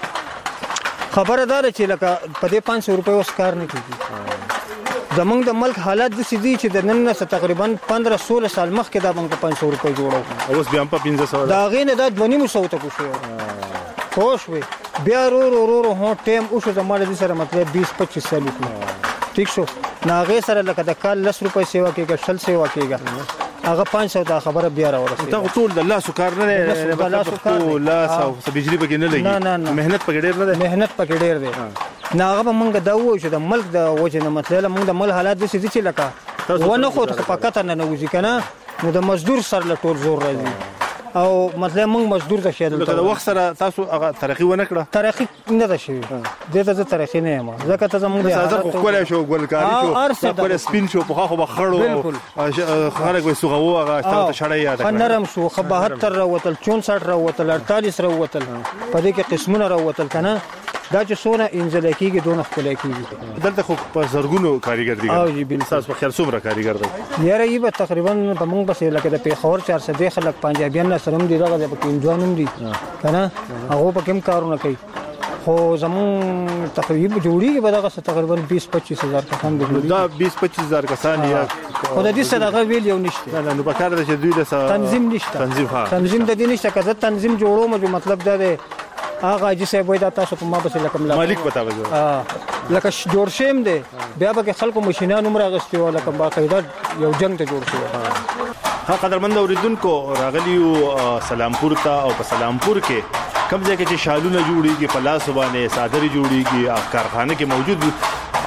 خبردار چې لکه پدې 500 روپۍ اوس کار نه کیږي زمونږ د ملک حالات د سدي چې د نن نه تقریبا 15-16 سال مخکې دا موږ 500 روپۍ جوړو اوس بیا په 1500 دا غینه دا 2.5 ته کوشو خوشوي بیا ورو هو ټیم او شو زموږ د سره مطلب 20-25 سال وکړو ٹھیک شو ناغه سره لکه د کال 10 روپۍ سیوا کېږي شل سیوا کېږي هغه 500 دا خبره بیا راورسېده دا ټول د الله سکار نه مطلب لاس او بجلی بګې نه لګي مهنت پکې ډېر نه ده مهنت پکې ډېر ده ناغه موږ دا وو چې د ملک د وجه نه مطلب موږ د مل حالات د سې چې لکه ونه خو ته پکته نه نوځي کنه نو د مزدور سره له ټول زور راځي او مطلب موږ مزدور ته شیدل د وخت سره تاسو هغه ترقی ونه کړه ترقی نه ده شوی دته ته ترقی نه یم ځکه ته زموږ د خو کولای شو ګلکاری شو خپل سپین شو په خو بخړو خلک وې سوغو هغه ته شړای یاد نرم شو خو 72 راوتل 64 راوتل 48 راوتل په دې کې قسمونه راوتل کنه دا چې سونه انځل کېږي دونه خپل کېږي دلته خو په زرګونو کاریګر دي او جی بل تاسو په خیال څومره کاریګر دي یاره یې به تقریبا په موږ بس لکه د پیښور 400 خلک پنجابیان سره دي دغه په انجوانم دي کنه هغه په کوم کارونه کوي خو زمون تقریبا جوړیږي به دغه تقریبا 20-25 هزار کسان دي دا 20-25 هزار کسان یا خو د دې سره غویل یو نشته نه نو په کار د چې دوی د تنظیم نشته تنظیم د دې نشته کزه تنظیم جوړوم مطلب دا دی هغه چې سه وای دا تاسو په ما په لکه مالک پتا وځو لکه جوړ شیم دی بیا به خلکو ماشينان عمر غستي ولا کوم باقاعده یو جنگ ته جوړ شو ها قدرمند اوریدونکو راغلیو سلامپور ته او په سلامپور کې کوم ځای کې چې شالونه جوړیږي په لاس باندې صادري جوړیږي کارخانه کې موجود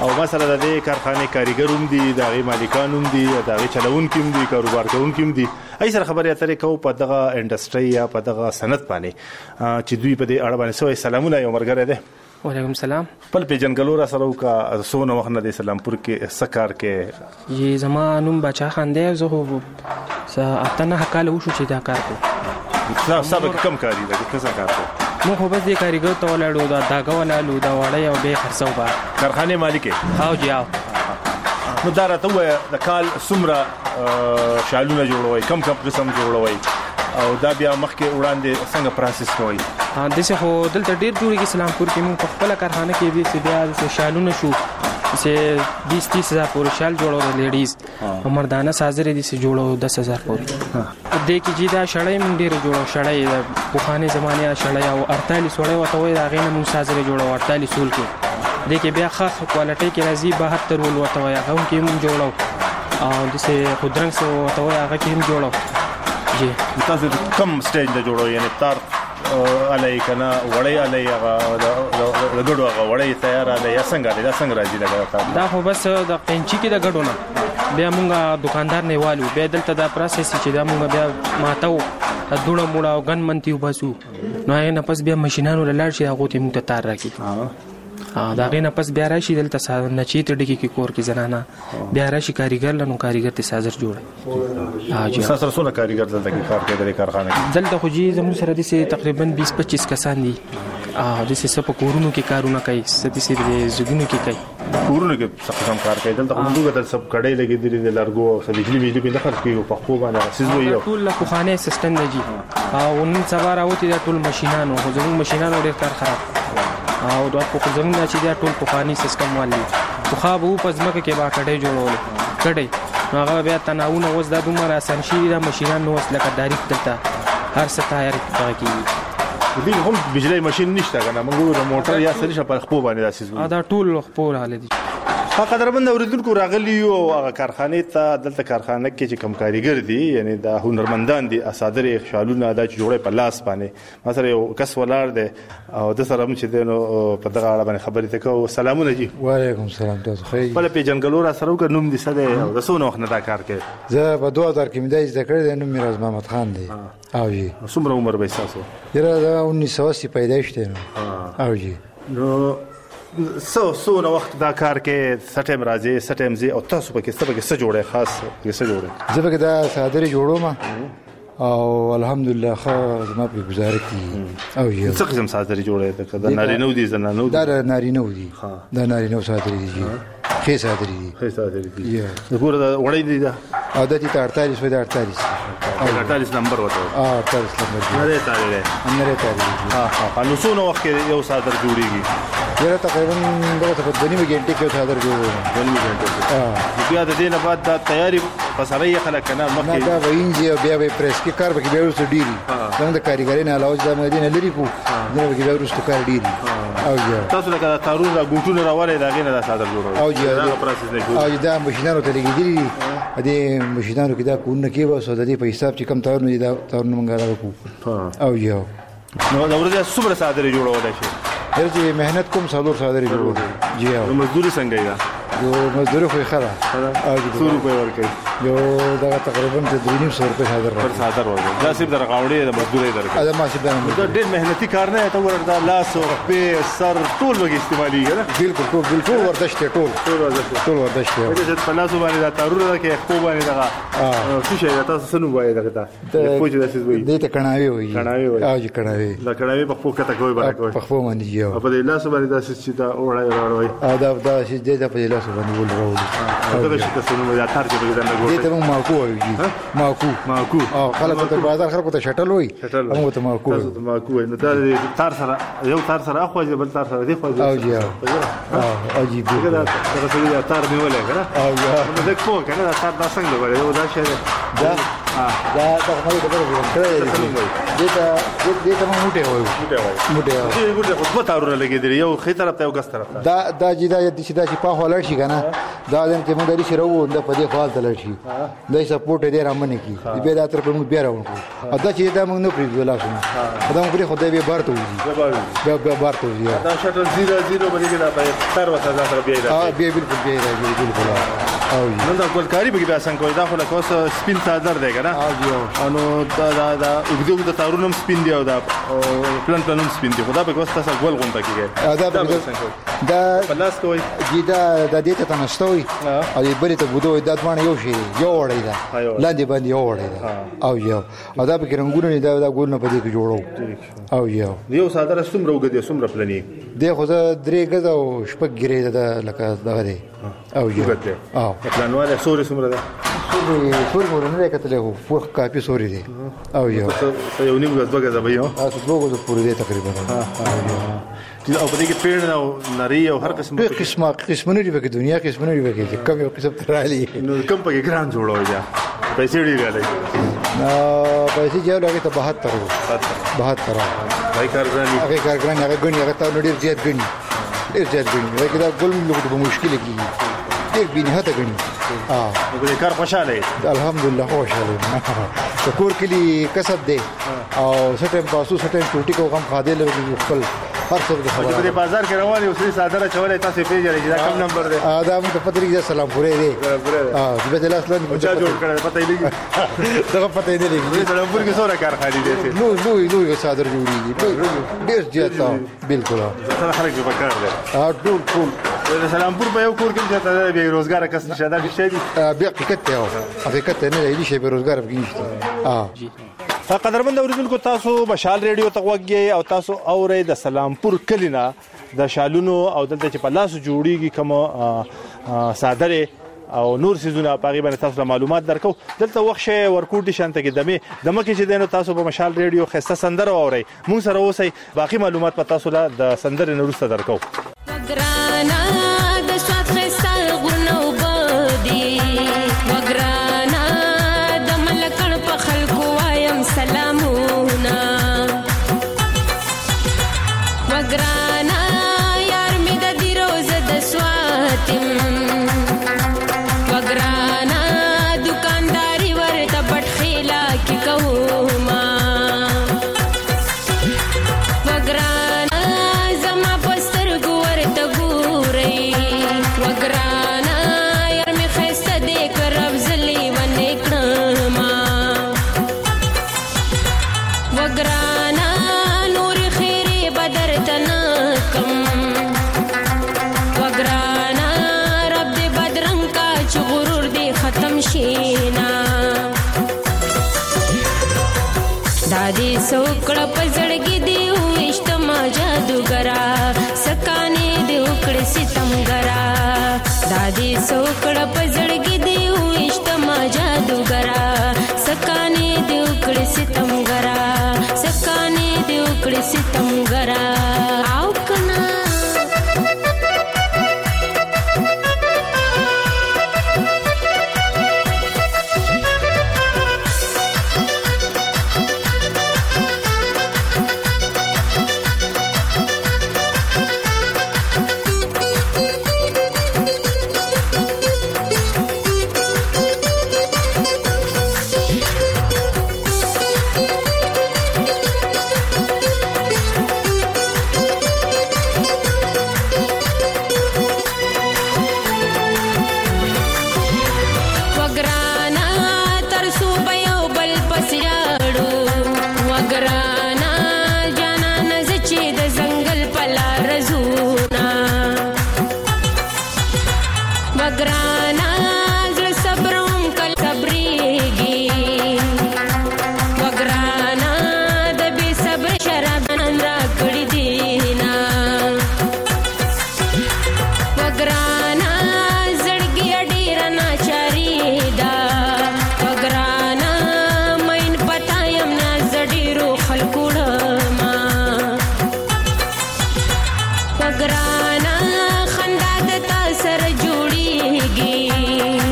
او مثلا د دې کارخانه کاریګر هم دي، د غي مالکان هم دي، د غي چلونکو هم دي، کاروبار کوونکو هم دي. ای سره خبرې اترې کوو په دغه انډستری یا په دغه صنعت باندې چې دوی په دې اړه باندې سوې. سلامونه یو مرګره ده. وعلیکم السلام. خپل پیژنګلو را سره وکا سونه وخت نه د سلامپور کې سکار کې یي زمانوم بچا خنده زه اتنه کال وشو چې دا کار کو. سبق کم کاری ده څه کار کو؟ مو خو بس دې کاریګر ته ولاړو دا داګه ولاړو دا وړي او به خرڅو با کارخانه مالک هاو جاو. نو دا راته د کال سمره شالونه جوړوي، کم قسم جوړوي او دا بیا مخکې وړاندې څنګه پروسس کوي؟ د څه خو دلته ډیر جوړیږي سلامپور کې. موږ په خپل کارخانه کې دي چې بیا د شالونه شو چې 20-30 هزار پورې شال جوړو لیډیز او مردانه سازره دي چې جوړو 10,000 پورې. د کې جیدا شړای مونږ ډیر جوړو، شړای د بوخانه زمانه شړای او 48 وړای وته وای دا غینه مونږ سازره جوړو 48 سول کې. د کې بیا خاص کوالټي کې راځي 72 ول وته وای هغه کې مونږ جوړو او د څه خودرنګ سو وته وای هغه کې هم جوړو. جی تاسو کوم سټیج ته جوړو؟ یعنی تار علي کنه وړي علي هغه د ګډو هغه وړي تیار علي یا څنګه دا څنګه راځي لګا؟ دا خو بس د قینچی کې د ګډو نه بیا مونږه دکاندار نه والو بیا دلته دا پروسس چې دا مونږ بیا ماتو دوړه موړه او ګن منتی وباسو نو هغه نه پس بیا ماشينانو لاړ شي هغه ته مونږ ته تار راکې. دا غي نه پس بیا راشي دلته نه چی ته ډکی کې کور کې زنانه بیا راشي کاریګر لنو کاریګر ته سازر جوړه. جی سره سره کاریګر دلته کې کار کوي د کارخانه کې دلته خو جی زموږ سره دي تقریبا 20-25 کسان دي. د څه په کورونو کې کارونه کوي، ستې سي د زګونو کې کوي، کورونو کې څه قسم کار کوي. دلته موږ ته سب کډې لګې دي د لارګو او سلیجلی بجلی په دخل کې په خو باندې سيزو یو ټول له خانه سیستم دی جی. او نن سبا راوتی دا ټول ماشينانو خو زموږ ماشينانو ډېر کار خراب او دا په زموږ نه چې دا ټول په خاني سیستم والی خو خو په ځمکه کې با کډې جوړول کډې نو هغه بیا تناونه وز د دومره آسان شي دا ماشينانو وس لکه داریک دلته هر څه تیار کیږي. دې هم بجلی ماشين نشته کنه موږ د موټر یا سړي شپه خپل باندې راسي دا ټول خپل حال دي. قدرمن اوریدونکو راغلی او هغه کارخانه ته دلته کارخانه کې چې کم کاریګر دي یعنی د هنرمندان دي اسادر خیالونه د جوړې په لاس باندې مثلا یو کس ولار دي او د سره هم چې دنو په دغه اړه باندې خبرې ته کوو. سلامونه جی. وعلیکم السلام. تاسو خیر؟ په پیژنګلو را سره وک نوم دي سده او د سونو وخت نه دا کار کوي. زه په 2000 کې مې د ذکر د نوم میراث محمد خان دی. او جی څومره عمر به تاسو؟ یره 1980 پیدایش دی. او جی نو سو نو وخت دا کار کې سټیم راځي سټیم زی او تاسو په کې څه جوړه خاص کې څه جوړه؟ زه به دا صادري جوړوم او الحمدلله خو زما په گزاره کې. او یو څه قسم صادري جوړه ده؟ دا نارینه دي زنانه دي؟ دا نارینه دي. دا نارینه صادري دي. خې صادري دي. خې صادري دي. وګوره دا وړي دي دا. او د دې 48 و د 48 48 نمبر وته. 48 نمبر. نه دی تاریخ. نه دی تاریخ. نو څو وخت کې یو صادر جوړیږي؟ یره تقریبا دغه په 2 غنټې کې صادر جوړوي. 2 غنټې. بیا د دې نه بعد دا تیاری فسرای خلک کنه مخکې دا وینځي او بیا به پریس کې کار به بیا ورسره ډیری. څنګه د کاریګرۍ نه علاوه د مدینه لري کو دا به بیا ورسره کار ډیری. او یا تاسو لکه تارون را ګوټونه راوړی دا غینه دا صادر جوړوي. او یا پروسس نه کوي. او دا ماشينانو ته لګیدلی دي ماشينانو کې دا کوونه کې وسو د دې په حساب چې کم تارونه دي دا تارونه مونږ راوکو. او یا نو دا ورته څومره صادر جوړول شي؟ درځي مهنت کوم څلور صادري جوړو. جی او مزدوري څنګه ده؟ یو مزدوري خو خره او 100 روپے ورکړي. یو دا تقریبا 300 روپے صادر ورکړي. دا سیب در غاوړي د مزدوري درکړي. دا ما سیب دا ډېر مهنتي کار نه ته ورته لاس او په سر ټول وګ استعمالي کنه. بالکل ورزش ټول ورزش ته. دا په لاس باندې دا تارونه کې خو باندې دا څه شي تاسو سنو وایي دا پوجي د سیس وایي. دې ته کڼاوي وایي. او جی کڼاوي. دا کڼاوي په خو کته کوي باندې. په خو باندې یو. په دې لاس باندې دا چې دا وړای. دا چې دې په لاس باندې ولراوي. دا چې تاسو نو دا تار کې دا نه ګورئ. دې ته ماکو وایي. ماکو. او خلک ته بازار خلکو ته شټل وایي. موږ ته ماکو. ماکو نو دا تار سره یو تار سره اخو بل تار سره دی خو. او جی او جی دا څنګه تار نیولې کنه. او نو دا کو کنه دا تار دا څنګه وایي یو دا شی دا ته مې د بل کړی دې ته موټه وایي. خو په تارونه لګیدل یو خې طرف ته یو ګس طرف ته. دا جی دا چې په هولړ شي کنه دا د ته موږ لري شروع د په دې خپل تل شي د سپورټ دې رامنه کی دې دا تر کوم بیا راوړو دا چې دا موږ نه پریږدو لاسونه دا موږ خو دې به بارته وځي به بارته وځي دا شټل 0-0 باندې دا په تر وته دا سره بیا بیا بالکل او نن دا ګولکاری به بیا څنګه کوي دا خو له کوس سپین صادر دی کنه انو دا وګدو د تارونم سپین دی او دا پلانم سپین دی خدا به کوس تاسو ګول غونډه کیږي دا پلاس کوي دا د دې ته نشټوي او دې بلې ته بده دا ځوان یو شي یو وړي دا لاندې باندې یو وړي او دا به رنگونه دا ګول نه پدې کې جوړو او یو صادره څومره وګدي څومره پلاني دی خو دا 3 غزه او شپږ ګرې دا لکه دغه دی او پلانواله سوري څومره ده سوري ورنه کتلې هو فوق کافي سوري دی او یو نیم غزه غزه به یو تاسو دوه غزه پوره دی تقریبا او په دې کې پیړ او نری او هر قسمونه دی په دنیا قسمونه دی په کوم یو قسم ترالي نو کوم په ګران جوړوي دا پیسې ډېر غالي پیسې جو لګي ته 72 هغه کارګران هغه غني هغه ته ډېر زیات غني لکه دا ګل موږ په مشکل کې ډېر بنهته غني نو کار خوشاله الحمدلله خوشاله شکر کلی کسب دی او سټم تاسو سټم ټوټي کو غم خاده لږ خپل هر څه د خبره په بازار کې روان یو سری صادره چولې تاسو پیژنئ دا کوم نمبر دی دا موږ په پتري کې سلام پورې دی د بدل اصلا چا جوړ کړل پته یې لګي دا پته یې لګي سلام پور کې څوره کار خالي دی نو صادر جوړیږي ډېر زیات بالکل سره خلک په کار دی ټول سلام پور په یو کور کې چې به روزګار کس نشه دا شي بیا حقیقت نه دی شي به روزګار بګیشته قدرمن اوریدونکو تاسو مشال ریډیو ته وګورئ او تاسو اورئ د سلامپور کلینا د شالونو او دلته چې په لاس جوړیږي کوم صادره او نور سيزونه پاغي باندې تاسو معلومات درکو دلته وخت شي ورکوټي شانته کې دمه کې چې دینو تاسو په مشال ریډیو خسته سندره اورئ مون سره اوسئ باقي معلومات په تاسو د سندره نورسته درکو سوکړه پزړګي دی وشتما جادوګرا سکانه دی وکړه ستمګرا دادی سوکړه پزړګي دی وشتما جادوګرا سکانه دی وکړه ستمګرا سکانه دی وکړه ستمګرا او کنا ګرانا خندا د تا سره جوړیږي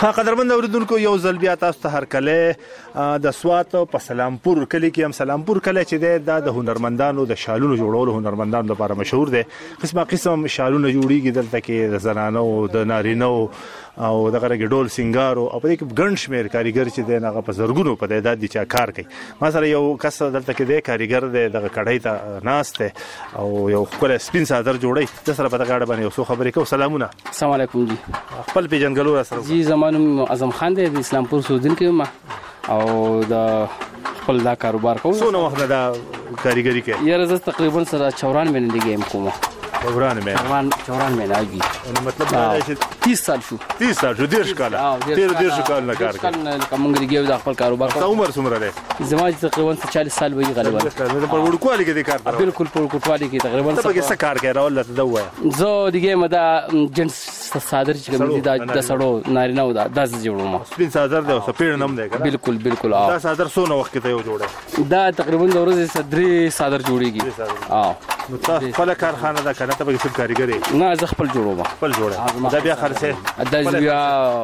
ها قدرمن اوریدونکو یو ځل بیا تاسو ته هر کله د سوات په سلامپور کلی کې هم سلامپور کلی چې د هنرمندانو د شالونو جوړولو هنرمندانو لپاره مشهور دی. قسمه قسم شالونه جوړیږي دلته کې د زنانو د نارینو او دغه ډول سنگارو او په دې کې ګڼ شمېر کاریګر چې دی هغه په زرګونو په تعداد دي چې کار کوي. مثلا یو کس دلته کې دی کاریګر دی دغه کډای ته ناست دی او یو خپل سپین صادر جوړي د سره په دغه اړه باندې یو څه خبرې کوو. سلامونه. السلام علیکم جی. خپل پیژنګلو را سره. جی زمانم اعظم خان دی د اسلامپور سودین کې ما او د خپل دا کاروبار کوم. څونه وخت دا کاریګری کوي؟ یاره زه تقریبا سره 94 مهینې دی ګیم کوم. 94 مهینې اږي. مطلب دا چې 30 سال شو. 30 سال شو. 10 کال. 13 کال نه کار کوي. کوم غریګیو د خپل کاروبار کوم. عمر څومره دی؟ زما تقریبا 40 سال وي غالبا. په وړوکوالي کې د کار کوي. بالکل په وړوکوالي کې تقریبا څه کار کوي راول ته وایي. زه د ګیم دا جنس صادر چې کوم دي د سړو نارینه او د جوړوم. سپین صادر دی او سپین نم دی کنه. بالکل دا صادر څونه وخت کې ته یو جوړه؟ دا تقریبا د ورځې 3 صادر جوړیږي. نو تاسو خپل کارخانه دا کنه ته به څه کاریګر نه زه خپل جوړوم. خپل جوړه. دا بیا خرڅه دا بیا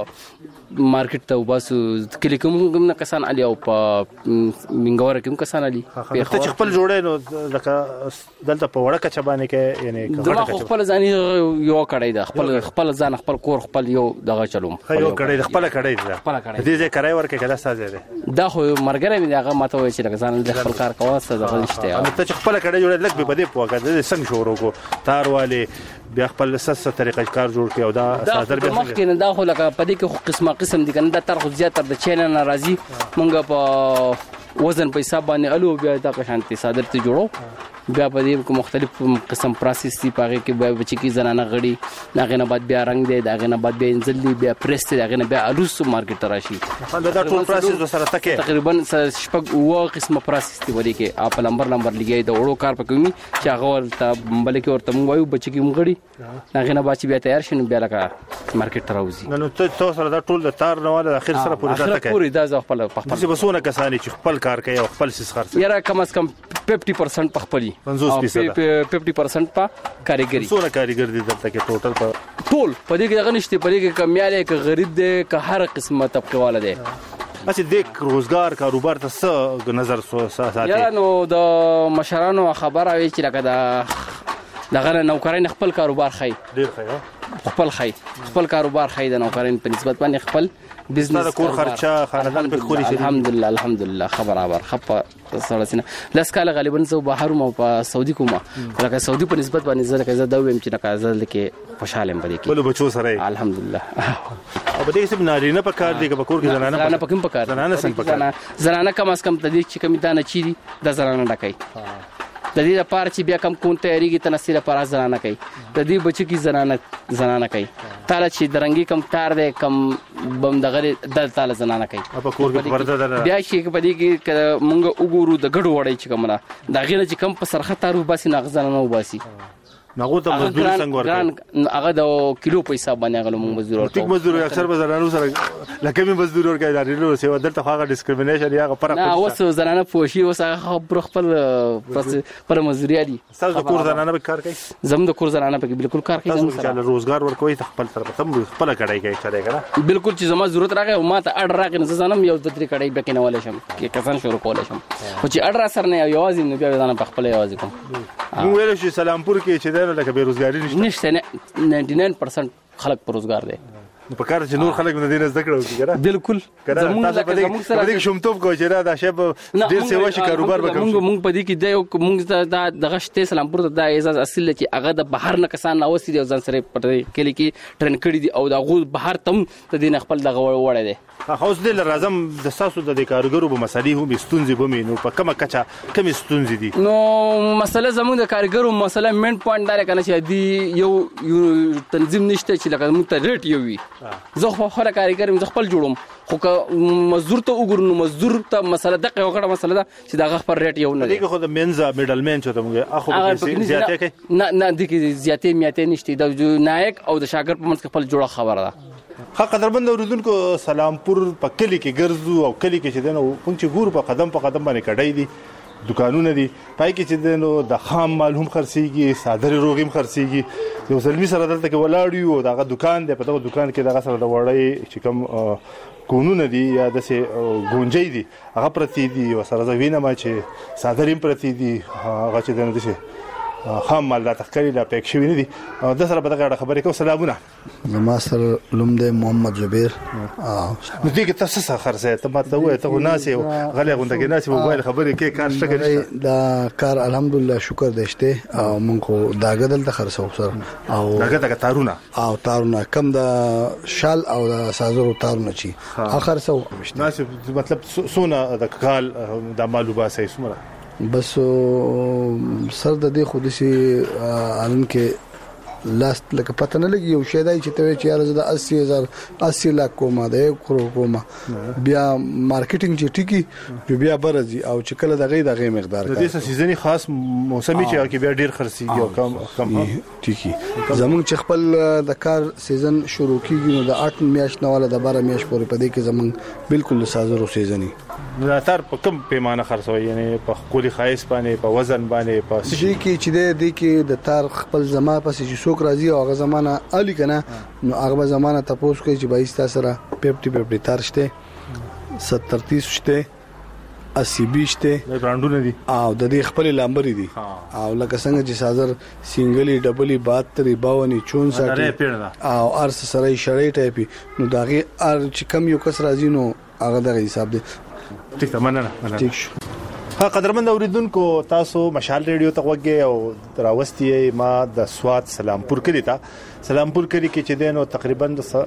مارکیټ ته وباسو کلی کوم نه کسان علي او په منګور کوم کسان علي. ته خپل جوړه نو لکه دلته په وړه کچ باندې کې یعنی دا خپل ځان یو کړی دا خپل ځان خپل کور خپل یو دغه چلوم. یو کړی خپل کړی دا. دې ځای کرای ورکه کله ساده دی. دا خو مرګره مې هغه ماته وای چې لکه ځان د خپل کار کوه څه دغه نشته. نو ته خپل کړی جوړه لګ به دې پوهه د څنګه شروع کو تارواله بیا خپل سسه طریقه کار جوړ کړي او دا صادر به مخ کې نه دا خو لکه په دې کې قسمه قسم دي کنه دا تر خو زیات تر د چینل ناراضي مونږ په وزن په حساب باندې الو بیا دا په شانتي صادر ته جوړو. بیا په دې مختلف قسم پروسس دي پاره کې بیا بچی کی زنانه غړي داغه نه بعد بیا رنگ دی داغه نه بعد بیا انزل دی بیا پرس دی داغه نه بیا الوس مارکیټ راشي. دا ټول پروسس سره تکه تقریبا شپږ و قسمه پروسس دي ورې کې اپ نمبر لګي د وړو کار پکوي چې هغه ورته بلکې ورته مو وایو بچی کی مغړي داغه نه بعد بیا تیار شنو بیا لکه مارکیټ راوځي. نو ته سره دا ټول د تار نه والا اخر سره پوره تکه پوری دا خپل چې بسونه کسانی چې خپل کار کوي او خپل سیس خرڅ یاره کم از کم 50% په خپلي 50% په کاریګری. څونه کاریګر دي دلته کې ټوټل په ټول په دې کې دغه نشته په دې کې کمیاله کې غریب دي که هر قسمه طبقه والا دي. اسی د روزګار کاروبار ته څه نظر ساتي؟ یا نو د مشرانو خبره وی چې لکه دغه نوکرین خپل کاروبار خي ډیر خي خپل کاروبار خي د نوکرین په نسبت باندې خپل بزنس د کور خرچه خاندان په خوري شي. الحمدلله خبر خپه سړسنه لاس کال غالبا زه بهر مو په سعودي کومه لکه سعودي په نسبت باندې زه لکه زه دا ویم چې لکه زه لکه خوشاله ام بده کې بل بچو سره الحمدلله. او بده چې نارینه په کار دی که په کور کې زنانه په کوم په کار زنانه څنګه په کار زنانه کم از کم تدې چې کمی دانه چي دي د زنانه ډکای د دې لپاره چې بیا کم کون تیاریږي تنسیل لپاره زنانه کوي د دې بچی کی زنانه کوي تعالی چې درنګي کم تار دی کم بم دغه د تعالی زنانه کوي په کور کې پرده ده بیا شي په دې کې مونږ وګورو د ګډ وړي چې کومه دا غیر چې کم په سرخه تارو باسي نغزنه وباسي نغو ته مزدور څنګه ورکړي هغه د کیلو په حساب باندې هغه موږ مزدور ورکړو. ټیک مزدور اکثر به زنانو سره لکه می مزدور ورکړي دا ډیرو سیوا دلته هغه ډیسکریمینیشن یا فرق نه اوس زنانه پوښي اوس هغه خپل پر مزدوري دي. تاسو د کور زنانه به کار کوي؟ زم د کور زنانه په بالکل کار کوي. تاسو چې روزګار ورکوي خپل طرف ته خپل کړای کوي چلے کنه بالکل چې زما ضرورت راغی او ما ته اډر راغی نه زنم یو د درې کړای بکینه ولې شم کې کسان شروع کول شم او چې اډر سره نه یوازې نو بیا ځان په خپل یوازې کوم. نو ویل شي سلامپور کې چې دا لکه بیروزګاری نشته 99% خلک پر روزګار دي. په کار چې نور خلک د دې نه ذکر وکړي کنه بالکل زموږ سره شومتوب کوي چې دا شی په ډیر سیوا شي کاروبار وکړي. موږ په دې کې د موږ د غشته سلامپور ته د اعزاز اصل چې هغه د بهر نه کسان اوسې دي ځان سره پټ کلی کې ټرین کړي دي او دا غو بهر تم ته دین خپل دغه وړه دي. خو اوس د لازم د ساسو د کارګرو په مسالې هم ستونزې به مینو په کومه کچا کم ستونزې دي. نو مسله زموږ د کارګرو مسله مین پوینټ دا کنه چې دی یو تنظیم نشته چې لکه موږ ته ریټ یو وي. زه خو کارګر مې خپل جوړوم خو که مزدور ته وګورنو مزدور ته مسله دغه یو غړه مسله ده چې دا خپل ریټ یو نه دی. دغه خو د منځه میډل مین چې ته موږ اخو زیاتې کوي نه دغه زیاتې میاتې نشته د نایک او د شاګرد په منځ خپل جوړه خبره ده. قدرمن اوریدونکو سلامپور په کلی کې ګرځو او کلی کې چې دنه پنځه ګور په قدم باندې کډای دي دکانونه دي پای کې چې نو د خام مال هم خرڅيږي صادري روغ هم خرڅيږي یو ځلمی سره دلته کې ولاړ یو دغه دکان دی په دغه دکان کې دغه سره د وړۍ چې کوم کونونه دي یا د سه گونجې دي هغه پرتی دي او سره زوینه ما چې صادري پرتی دي هغه چې دنه دي خام مال لا تخکری لا پېښ شوی نه دي د سره په دغه خبرې کو سلامونه ما سره لوم د محمد جبیر نو دې کې تاسو څه خرڅه ته ماته وای ته ناسي غلې غونډه کې ناسي موبایل خبرې کې کار شته دا کار الحمدلله شکر دشته او مونږ خو داګه دلته خرڅو سره او داګه تارونه او تارونه کم د شال او د سازورو تارونه چی اخر سو ناسي مطلب سونه د کال د مالوبه سي سمره بس سر د دې خو دسي عالم کې لاست لکه پته نه لګي یو شی دای چې ته چې یار زده 80 لک کومه د 1 کروڑ کومه بیا مارکیټینګ چې ټیکی بیا برزي او چې کله دغه مقدار د دې سیزنی خاص موسمي چې کې بیا ډیر خرڅيږي او کم ټیکی زمونږ چې خپل د کار سیزن شروع کیږي نو د 8 میاشت نه ولا د 12 میاشت پورې پدې کې زمونږ بالکل سازرو سیزنی تر په کم پیمانه خرڅوي یعنی په خولي خایس باندې په وزن باندې په شي کې چې د کې د تار خپل زما پسې چې څوک راځي او هغه زمانہ الی کنه نو هغه زمانہ تاسو کوي چې 22 تاسو سره 50 تار شته 70 30 شته 80 20 شته برانډونه دي او د دې خپل لامبري دي او لکه څنګه چې سازر سنگلی ډبلی 72 52 64 او ارس سره شړې ټایپي نو داغه ار چې کم یو کس راځي نو هغه دغه حساب دی ټیک ده مننه ټیک شو قدرمن اوریدونکو تاسو مشال ریډیو ته وګورئ او راوستي ما د سواد سلامپور کلی ته سلامپور کلی کې چې دینو تقریبا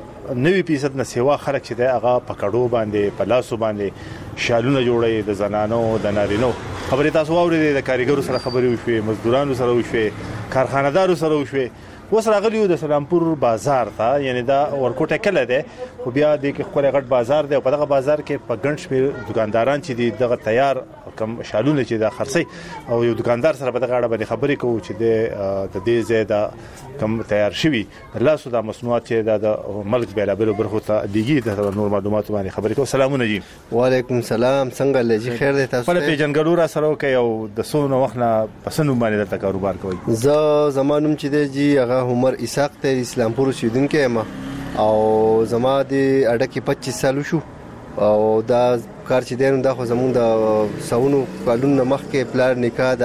90% نه سیوا خلک چې د هغه پکړو باندې پلاسو باندې شالونه جوړي د زنانو د نارینو خبرې تاسو اورئ د کاریګرو سره خبرې وشوي مزدورانو سره وشوي کارخانه‌دارو سره وشوي اوس راغلیو د سلامپور بازار ته یعنی دا ورکوټه کله ده خو بیا د خپل غټ بازار دی او په دغه بازار کې په ګڼ شمېر دکانداران چې دي دغه تیار کم شالونه چې د خرڅي او یو دکاندار سره په دغه اړه باندې خبرې کوو چې د دې زیاده کم تیار شوی لاسو د مصنوعات چې د ملک بیلابل برخو ته دیږي د نور معلومات باندې خبرې کوو سلامونه جی وعلیکم السلام څنګه لږی خیر دی تاسو په پیجنګلو را سره کوي او د سونو وخت نه پسنو باندې د کاروبار کوي زمانم چې دی جی هغه عمر اسحاق ته اسلامپور اوسیدونکی یم او زما د اډه کې 25 سال شو او دا کار چې دین دا خو زمونږ د سونو کالونو مخکې پلان نکاح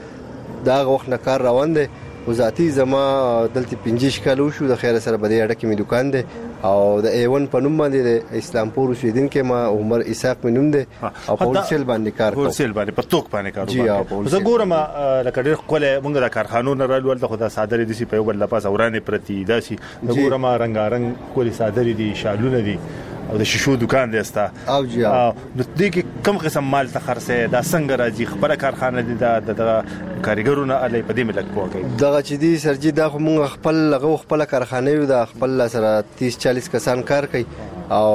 دا وخت نه کار روان دی او ذاتی زما دلته 15 کال شو د خیر سره بده اډه کې می دکان دی او د ایون په نوم باندې د اسلامپور اوسیدونکی ما عمر اسحاق می نوم دی او په هولسیل باندې کار کوم هولسیل باندې په توک باندې کاروبار زه ګورم لکه ډېر خپل مونږ د کارخانو نه رالول د خدا صادرې دي په یو بل لپاره ورانه پرتی داسي ګورم رنگارنګ کولی صادرې دي شالونه دي او د شیشو دکان دی استا او جی نو دې کې کم قسم مال ته خرڅه دا څنګه راځي خبره کارخانه دي د کاریګرونو علي په دې ملک پوکي دغه چې دي سرجي دا خپل خپل کارخانه یو د خپل سره 30 40 کسان کار کوي او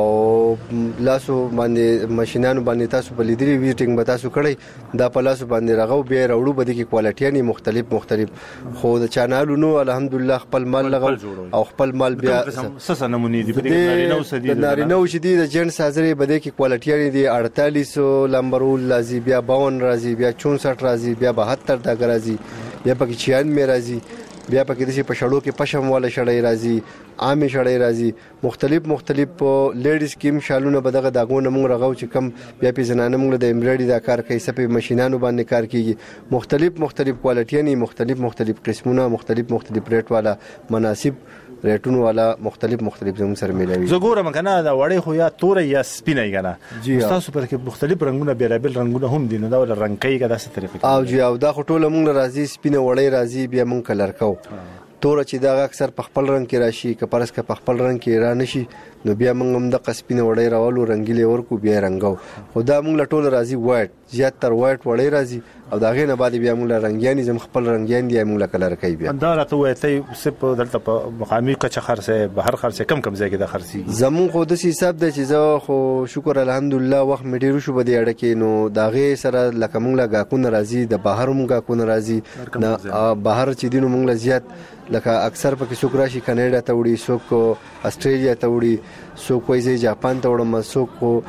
لاسو باندې ماشينانو باندې تاسو په لیدري ویټینګ به تاسو کړی دا په لاسو باندې راغو به راوړو بده کې کوالټي نه مختلف خو د چانالو نو الحمدلله خپل مال لغو او خپل مال بیا سس نمونې دي په دې نارینو سدي نارینو چې دي د جن سازري بده کې کوالټي دي 48 لمبرول لازم بیا 52 راځي بیا 64 راځي بیا 72 دا راځي بیا پکې 96 راځي بیا پکې د په شړو کې پشم والا شړې راځي عامه شړې راځي مختلف لیډیز کیم شالونه بدغه داګونه موږ رغاو چې کم بیا په زنانه موږ د امبرایډي دا کار کوي سپې ماشينانو باندې کار کوي مختلف کوالټي نه مختلف قسمونه مختلف ریټ والا مناسب ریټونو والا مختلف زموږ سره ملوي زه ګورم کنه دا وړې خو یا تور یا سپینه کنه تاسو پر کې مختلف رنگونه بیلابل رنگونه هم دي نو دا رنگ کوي کدا څه طریقې او جی او دا خټوله موږ راځي سپینه وړې راځي بیا موږ کلر کو تور چې دا اکثر په خپل رنگ کې راشي که پرس کې په خپل رنگ کې را نشي نو بیا موږ هم د قسپینه وړې راولو رنگیلې ورکو بیا رنگو خو دا موږ لټول راځي وایټ زیات تر وایټ وړې راځي او دا غینه بعد بیا موږ رنگیانی زم خپل رنگیان دی موږ کلر کوي بیا دا راته وای ته سپ دلته په مقامی کچ خرڅه بهر خرڅه کم ځای کې د خرڅي زمون خو د حساب د چې زه خو شکر الحمدلله وخت مې ډیرو شو بده اړه کې نو دا غي سره لکه موږ لا غاکون راځي د بهر موږ غاکون راځي نه بهر چې دینو موږ زیات لکه اکثر پکې څوک راشي کاناډا ته وړي څوک استرالیا ته وړي څوک وایي جاپان ته وړم څوک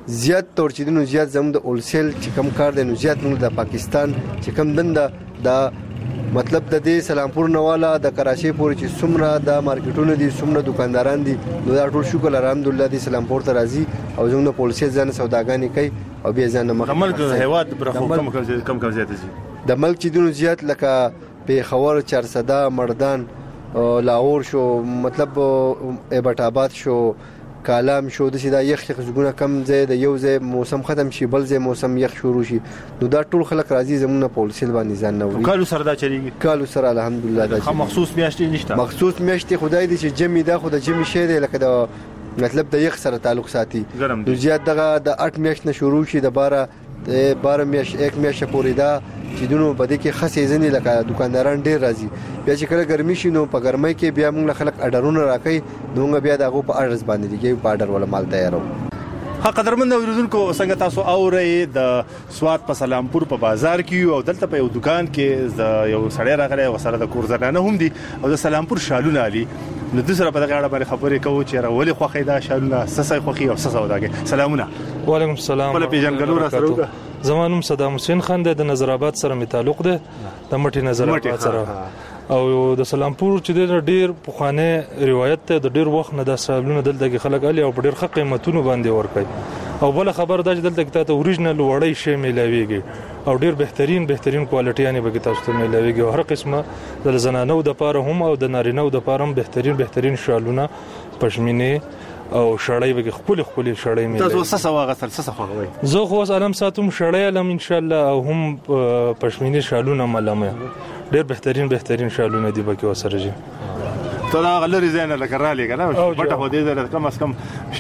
زیات تور چې دنو زیات زموږ د اولسیل چې کم کار دی نو زیات موږ د پاکستان چې کم دنده د مطلب د دې سلامپور نواله د کراچي پورې چې څومره د مارکیټونو دي څومره دکانداران دي نو دا ټول شکر الحمدلله د سلامپور ته راځي او زموږ پالیسي ځان سوداګانی کوي او بیا ځان مخ ملک هیواد پر کم زیات دي د ملک چې دنو زیات لکه پیښور چارسده مردان لاهور شو مطلب ایبټ آباد شو کالام شو د سیدا یخ زګونه کم ځای د یو ځای موسم ختم شي بل ځای موسم یخ شروع شي نو دا ټول خلک راځي زمونه پالیسي باندې ځان نو کالو سره دا چریږي کالو سره الحمدلله دا مخصوص میاشتې نشته مخصوص میاشتې خدای دې چې جمی دا خو د جمی شه دی لکه د مطلب د یخ سره تعلق ساتي نو زیات دغه د 8 میاشت نه شروع شي د 12 میاشت 1 میاشت پورې دا چې دونو په دې کې خاصې ځنې لکه دکانداران ډیر راځي بیا چې کله ګرمي شي نو په ګرمۍ کې بیا موږ خلک اډرونه راکې دوه بیا دغه په اډرس باندې دیږي په اډر ولا مال تیارو ها قدرمن اوریدونکو څنګه تاسو اورئ د سوات په سلامپور په بازار کې او دلته په یو دکان کې یو سړی راغلی وسره د کور زنانه هم دي او د سلامپور شالونه علي نو د سره په دغه اړه باندې خبرې کوو چې راولي خوخې دا شالونه سسای خوخي او سسا وداګي سلامونه وعلیکم السلام په پیژنګلو را سره زمانوم صدام حسین خان د نظر آباد سره می تعلق ده د مټي نظر آباد سره او د سلامپور چې د ډیر پخوانه روایت ته د ډیر وخت نه د سالونه دلته خلک علي او ډیر ښه قیمتونه باندې ورکړي او بل خبر دا چې دلته ته اوریجنل وړي شی ملاويږي او ډیر بهترین کوالټي یعنی به تاسو ته ملاويږي او هر قسمه د زنانو د پاره هم او د نارینو د پاره هم بهترین شالونه پښمینه او شړای به خپل شړای مې تاسو سسه واغسل سسه خوغوي زه خو علم ساتم شړای علم ان شاء الله او هم پښمینه شالونه ملامه ډېر بهترین شالونه دی به کې وسره جي ته دا لري زنه لکراله کنه پټه خو دې ده کم از کم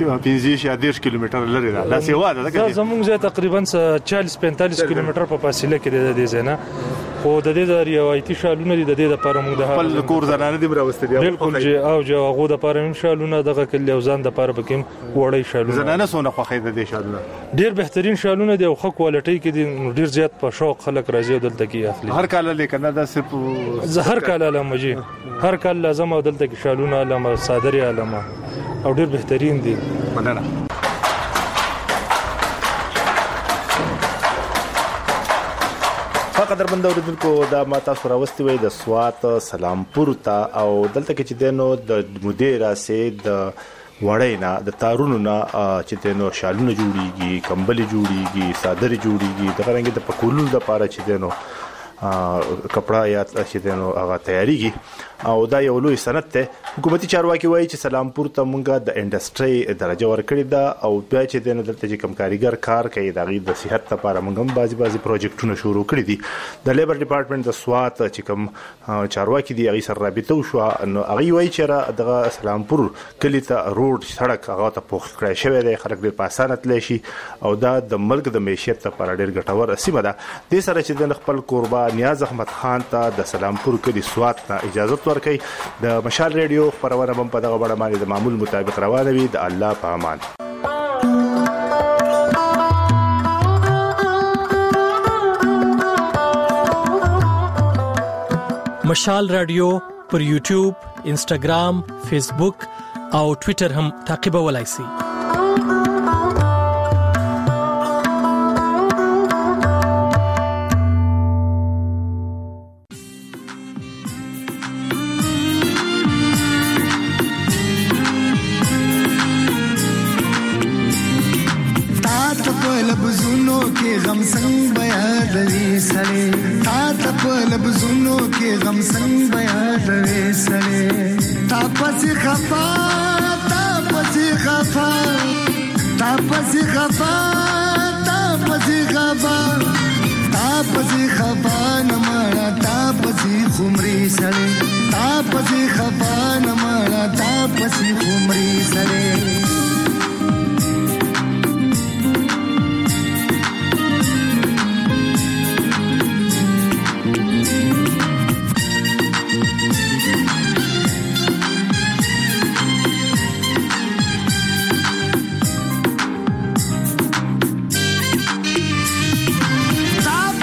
15 کیلومتر لري دا لا سیوا ده زمونږ ځای تقریبا 40-45 کیلومتر په فاصله کې دی زنه خو د دې د روایتي شالونه د دې لپاره موږ د خپل کور زنانه دی براوستي بالکل جی او جو هغه د لپاره ان شالونه دغه کلی اوزان د لپاره بکیم وړي شالونه زنانه سونه خوخه د دې شالونه ډیر بهترین شالونه دی او خو کوالټي کې دي ډیر زیات په شوق خلک راځي دلته کې اخلي هر کال لیکنه دا صرف زهر کال لمجي هر کال لازم دلته کې شالونه علامه صادري علامه او ډیر بهترین دي مننه فقط دربند اوریدونکو دا ما تاسو راوستي وي د سوات سلامپور ته او دلته کې چې دنو د مدیر اسه د وړینا د تارونو نه چې دنو شالونه جوړیږي کمبلي جوړیږي صادري جوړیږي د غرنګ د پکولو د پاره چې دنو کپڑا یا چې دنو هغه تیاریږي او دا یو لوی سند ته حکومتي چارواکي وایي چې سلامپور ته مونږه د انډستری درجه ورکړې ده او بیا چې دنه دلته چې کم کاریګر کار کوي د غي د صحت لپاره مونږ هم بازي پروجیکټونه شروع کړی دي د لیبر ډپارټمنټ د سوات چې کم چارواکي دي هغه سره رابطه وشو نو هغه وایي چې د سلامپور کلی ته روډ سړک هغه ته پوښ کړی شوی دی خلک ډیر په اسانه تلی شي او دا د ملک د معیشت لپاره ډیر ګټور سیمه ده د سره چې د خپل قربا نیاز احمد خان ته د سلامپور کلی سوات ته اجازه ورکړي د مشال ریډیو خبرونه هم په دغه بڼه باندې د معمول مطابق روانه وي د الله په امان مشال رادیو پر یوټیوب انسټاګرام فیسبوک او ټوئیټر هم تعقیبولای شئ غم سنگ بیا روی سره تا تپل بزونو کې غم سنگ بیا روی سره تا پسی خفا تا پسی خفا تا پسی خفا تا پسی خفا تا پسی خفا نمانا تا پسی خمری سره تا پسی خفا نمانا تا پسی خمری سره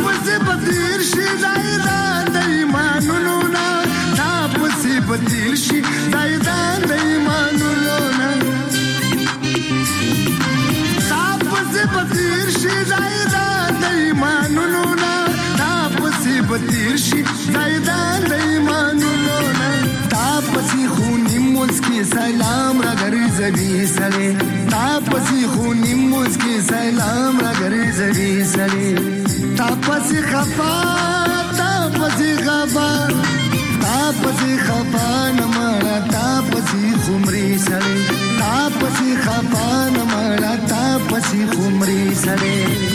بدیر شي سلام را ګرځوي سړی تا پسې خو نیموز کې سلام را ګرځوي سړی تا پسې خفا تا پسې خفا تا پسې خفا نمړه تا پسې خمري سړی تا پسې خفا نمړه تا پسې خمري سړی